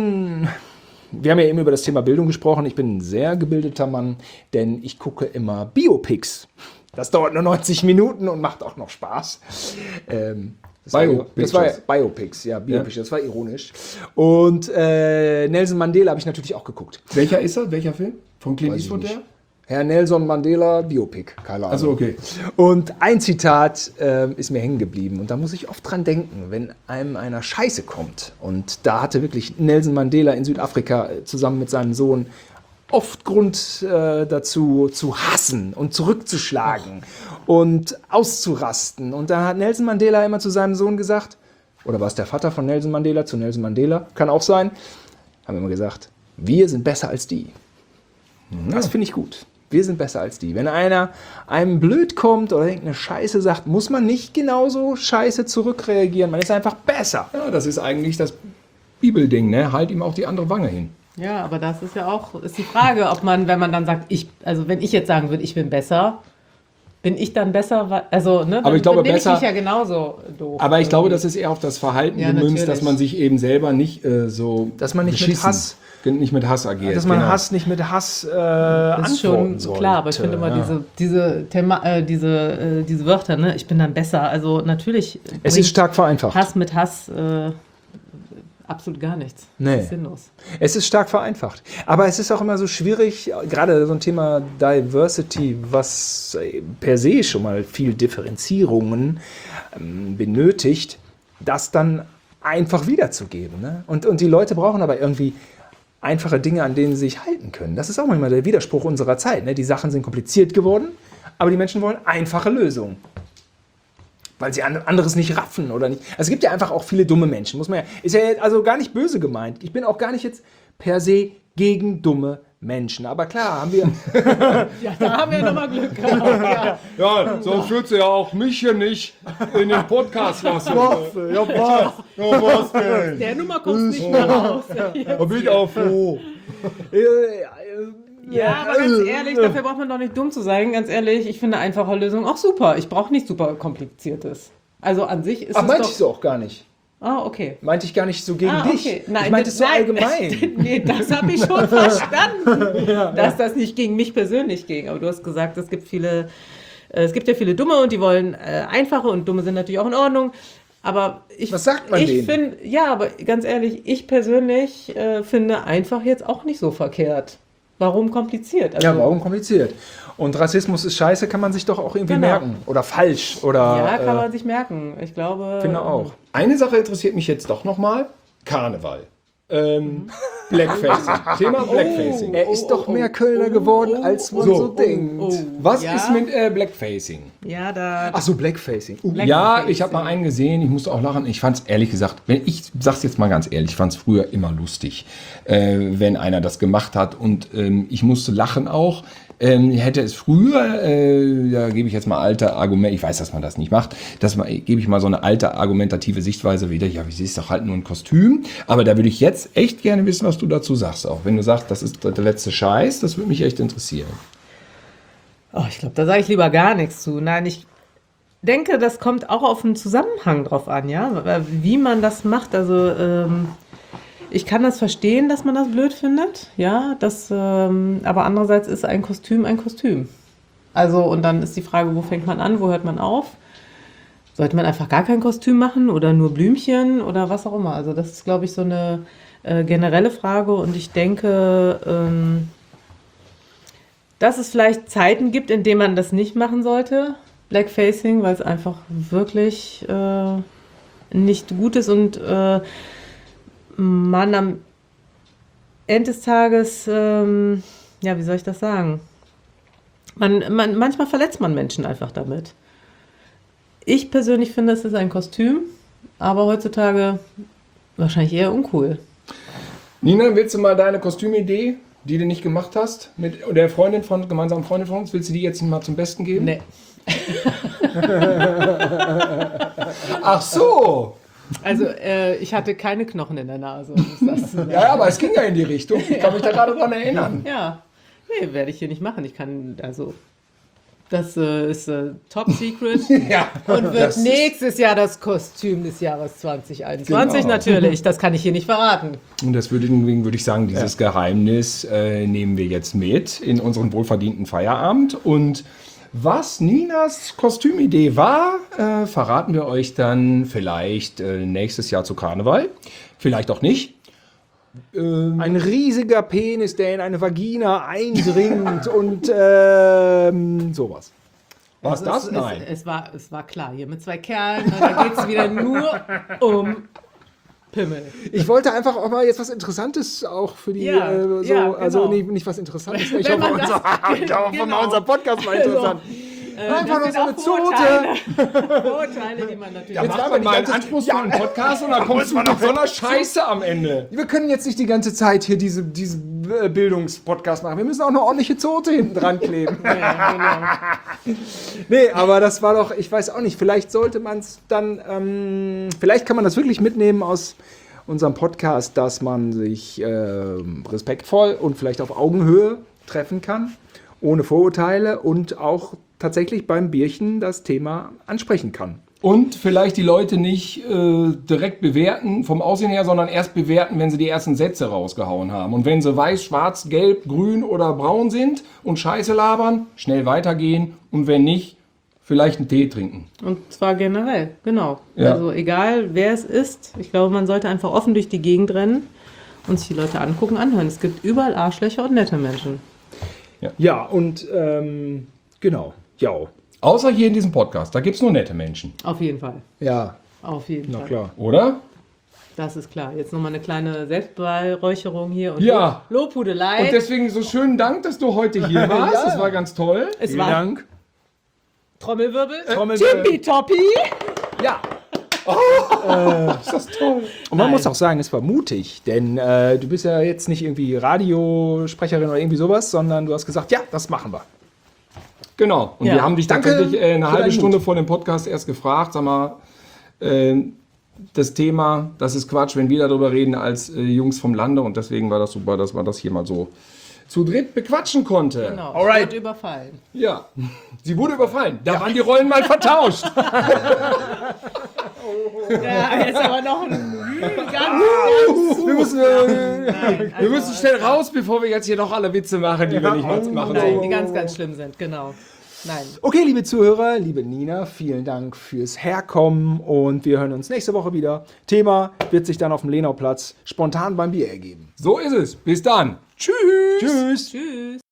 wir haben ja eben über das Thema Bildung gesprochen. Ich bin ein sehr gebildeter Mann, denn ich gucke immer Biopics. Das dauert nur 90 Minuten und macht auch noch Spaß. Das war Biopics, ja, Biopics, das war ironisch. Und Nelson Mandela habe ich natürlich auch geguckt. Welcher ist er? Welcher Film? Von Clint Weiß ich Eastwood nicht. der? Herr Nelson Mandela, Biopic, keine Ahnung. Also okay. Und ein Zitat ist mir hängen geblieben. Und da muss ich oft dran denken, wenn einem einer Scheiße kommt. Und da hatte wirklich Nelson Mandela in Südafrika zusammen mit seinem Sohn oft Grund dazu zu hassen und zurückzuschlagen und auszurasten. Und da hat Nelson Mandela immer zu seinem Sohn gesagt, oder war es der Vater von Nelson Mandela zu Nelson Mandela, kann auch sein, haben immer gesagt, wir sind besser als die. Das finde ich gut. Wir sind besser als die. Wenn einer einem blöd kommt oder irgendeine Scheiße sagt, muss man nicht genauso scheiße zurückreagieren. Man ist einfach besser. Ja, das ist eigentlich das Bibelding, ne? Halt ihm auch die andere Wange hin. Ja, aber das ist ja auch, ist die Frage, ob man, wenn man dann sagt, wenn ich jetzt sagen würde, ich bin besser, bin ich dann besser, also ne, Aber dann ich glaube, nehme ich besser- mich ja genauso doof. Aber ich glaube, das ist eher auf das Verhalten Ja, gemünzt, natürlich. dass man sich eben selber nicht so Dass man nicht mit beschissen- Hass- nicht mit Hass agiert. Dass man genau. Hass nicht mit Hass das ist schon antworten sollte. klar, aber ich finde immer diese Wörter, ne, ich bin dann besser. Also natürlich Es bringt ist stark vereinfacht. Hass mit Hass absolut gar nichts. Nee. Das ist sinnlos. Es ist stark vereinfacht. Aber es ist auch immer so schwierig, gerade so ein Thema Diversity, was per se schon mal viel Differenzierungen benötigt, das dann einfach wiederzugeben. Ne? Und die Leute brauchen aber irgendwie einfache Dinge, an denen sie sich halten können. Das ist auch manchmal der Widerspruch unserer Zeit. Ne? Die Sachen sind kompliziert geworden, aber die Menschen wollen einfache Lösungen. Weil sie anderes nicht raffen oder nicht. Also es gibt ja einfach auch viele dumme Menschen, muss man ja. Ist ja also gar nicht böse gemeint. Ich bin auch gar nicht jetzt per se gegen dumme Menschen. Aber klar, haben wir. Ja, da haben wir nochmal Glück gehabt. Ja. Ja, sonst würdest du ja auch mich hier nicht in den Podcast lassen. Ja, was? Ja, was denn? Der Nummer kommt nicht mehr raus. Da bin ich auch froh. Ja, aber ganz ehrlich, dafür braucht man doch nicht dumm zu sein. Ganz ehrlich, ich finde einfache Lösungen auch super. Ich brauche nicht super kompliziertes. Also an sich ist Ach, es meinte doch... ich so auch gar nicht. Ah, okay. Meinte ich gar nicht so gegen dich. Okay. Nein, ich meinte es so nein. allgemein. Nee, das habe ich schon verstanden, dass das nicht gegen mich persönlich ging. Aber du hast gesagt, es gibt ja viele Dumme und die wollen einfache und Dumme sind natürlich auch in Ordnung. Aber Was sagt man denen? finde, ja, aber ganz ehrlich, ich persönlich finde einfach jetzt auch nicht so verkehrt. Warum kompliziert? Also, Ja, warum kompliziert? Und Rassismus ist scheiße, kann man sich doch auch irgendwie Genau. merken. Oder falsch. Oder, Ja, kann man sich merken. Ich glaube. finde auch. Eine Sache interessiert mich jetzt doch nochmal. Karneval. Blackfacing. Thema Blackfacing. Er ist doch mehr Kölner geworden, als man so denkt. Was Ja. ist mit Blackfacing? Ja, da. Ach so, Blackfacing. Ja, ich habe mal einen gesehen, ich musste auch lachen. Ich fand es ehrlich gesagt, ich sag's jetzt mal ganz ehrlich, ich fand es früher immer lustig, wenn einer das gemacht hat. Und ich musste lachen auch. Hätte es früher, da gebe ich jetzt mal alte Argumente, ich weiß, dass man das nicht macht, gebe ich mal so eine alte argumentative Sichtweise wieder, ja, wie ist doch halt nur ein Kostüm, aber da würde ich jetzt echt gerne wissen, was du dazu sagst, auch wenn du sagst, das ist der letzte Scheiß, das würde mich echt interessieren. Oh, ich glaube, da sage ich lieber gar nichts zu. Nein, ich denke, das kommt auch auf den Zusammenhang drauf an, ja, wie man das macht. Also ich kann das verstehen, dass man das blöd findet, ja, aber andererseits ist ein Kostüm ein Kostüm. Also und dann ist die Frage, wo fängt man an, wo hört man auf? Sollte man einfach gar kein Kostüm machen oder nur Blümchen oder was auch immer? Also das ist, glaube ich, so eine generelle Frage und ich denke, dass es vielleicht Zeiten gibt, in denen man das nicht machen sollte, Blackfacing, weil es einfach wirklich nicht gut ist und man am Ende des Tages, ja, wie soll ich das sagen? Manchmal verletzt man Menschen einfach damit. Ich persönlich finde, es ist ein Kostüm, aber heutzutage wahrscheinlich eher uncool. Nina, willst du mal deine Kostümidee, die du nicht gemacht hast, mit der gemeinsamen Freundin von uns, willst du die jetzt mal zum Besten geben? Nee. Ach so! Also, ich hatte keine Knochen in der Nase. Ja, aber es ging ja in die Richtung. Ich kann mich da gerade dran erinnern. Ja, nee, werde ich hier nicht machen. Das ist Top Secret Ja, und wird das ist- nächstes Jahr das Kostüm des Jahres 2021 Genau. natürlich. Das kann ich hier nicht verraten. Und deswegen würde ich sagen, dieses Geheimnis nehmen wir jetzt mit in unseren wohlverdienten Feierabend. Und was Ninas Kostümidee war, verraten wir euch dann vielleicht nächstes Jahr zu Karneval. Vielleicht auch nicht. Ein riesiger Penis, der in eine Vagina eindringt und sowas. War es das? Nein. Es war klar, hier mit zwei Kerlen, da geht es wieder nur um Pimmel. Ich wollte einfach auch mal jetzt was Interessantes auch für die, Ja, ja, also genau. nicht was Interessantes. Ich Wenn hoffe, man das- genau. unser Podcast mal interessant. Einfach nur Das so eine sind auch Zote. Vorurteile, die man natürlich Ja, Jetzt macht machen wir man die mal einen ganze- anspruchsvollen Podcast und dann kommst du mit so einer Scheiße am Ende. Wir können jetzt nicht die ganze Zeit hier diese Bildungspodcast machen. Wir müssen auch eine ordentliche Zote hinten dran kleben. Ja, Nee, aber das war doch, ich weiß auch nicht, vielleicht sollte man es dann, vielleicht kann man das wirklich mitnehmen aus unserem Podcast, dass man sich respektvoll und vielleicht auf Augenhöhe treffen kann, ohne Vorurteile und auch tatsächlich beim Bierchen das Thema ansprechen kann. Und vielleicht die Leute nicht direkt bewerten vom Aussehen her, sondern erst bewerten, wenn sie die ersten Sätze rausgehauen haben. Und wenn sie weiß, schwarz, gelb, grün oder braun sind und Scheiße labern, schnell weitergehen. Und wenn nicht, vielleicht einen Tee trinken. Und zwar generell, genau. Ja. Also egal, wer es ist. Ich glaube, man sollte einfach offen durch die Gegend rennen und sich die Leute angucken, anhören. Es gibt überall Arschlöcher und nette Menschen. Ja, und genau. Ja. Außer hier in diesem Podcast, da gibt es nur nette Menschen, Auf jeden Fall. Ja, Auf jeden na Fall. klar. oder? Das ist klar. Jetzt nochmal eine kleine Selbstbeweihräucherung hier und Ja. Lobhudelei. Und deswegen so schönen Dank, dass du heute hier warst. Ja. Das war ganz toll. Es Vielen war Dank. Trommelwirbel. Trommelwirbel. Tippitoppi. Ja. Ist das toll. Und man Nein. muss auch sagen, es war mutig, denn du bist ja jetzt nicht irgendwie Radiosprecherin oder irgendwie sowas, sondern du hast gesagt, ja, das machen wir. Genau. Und Ja. wir haben dich Danke tatsächlich eine für halbe deinen Stunde Mut. vor dem Podcast erst gefragt, sag mal, das Thema, das ist Quatsch, wenn wir darüber reden als Jungs vom Lande. Und deswegen war das super, dass man das hier mal so zu dritt bequatschen konnte. Genau. Alright. Wird überfallen. Ja, sie wurde überfallen. Da waren die Rollen mal vertauscht. Ja, jetzt aber noch ein Wir müssen, Nein, wir müssen schnell raus, bevor wir jetzt hier noch alle Witze machen, die wir nicht machen Nein, sollen. die ganz, ganz schlimm sind, genau. Nein. Okay, liebe Zuhörer, liebe Nina, vielen Dank fürs Herkommen und wir hören uns nächste Woche wieder. Thema wird sich dann auf dem Lenauplatz spontan beim Bier ergeben. So ist es. Bis dann. Tschüss. Tschüss. Tschüss.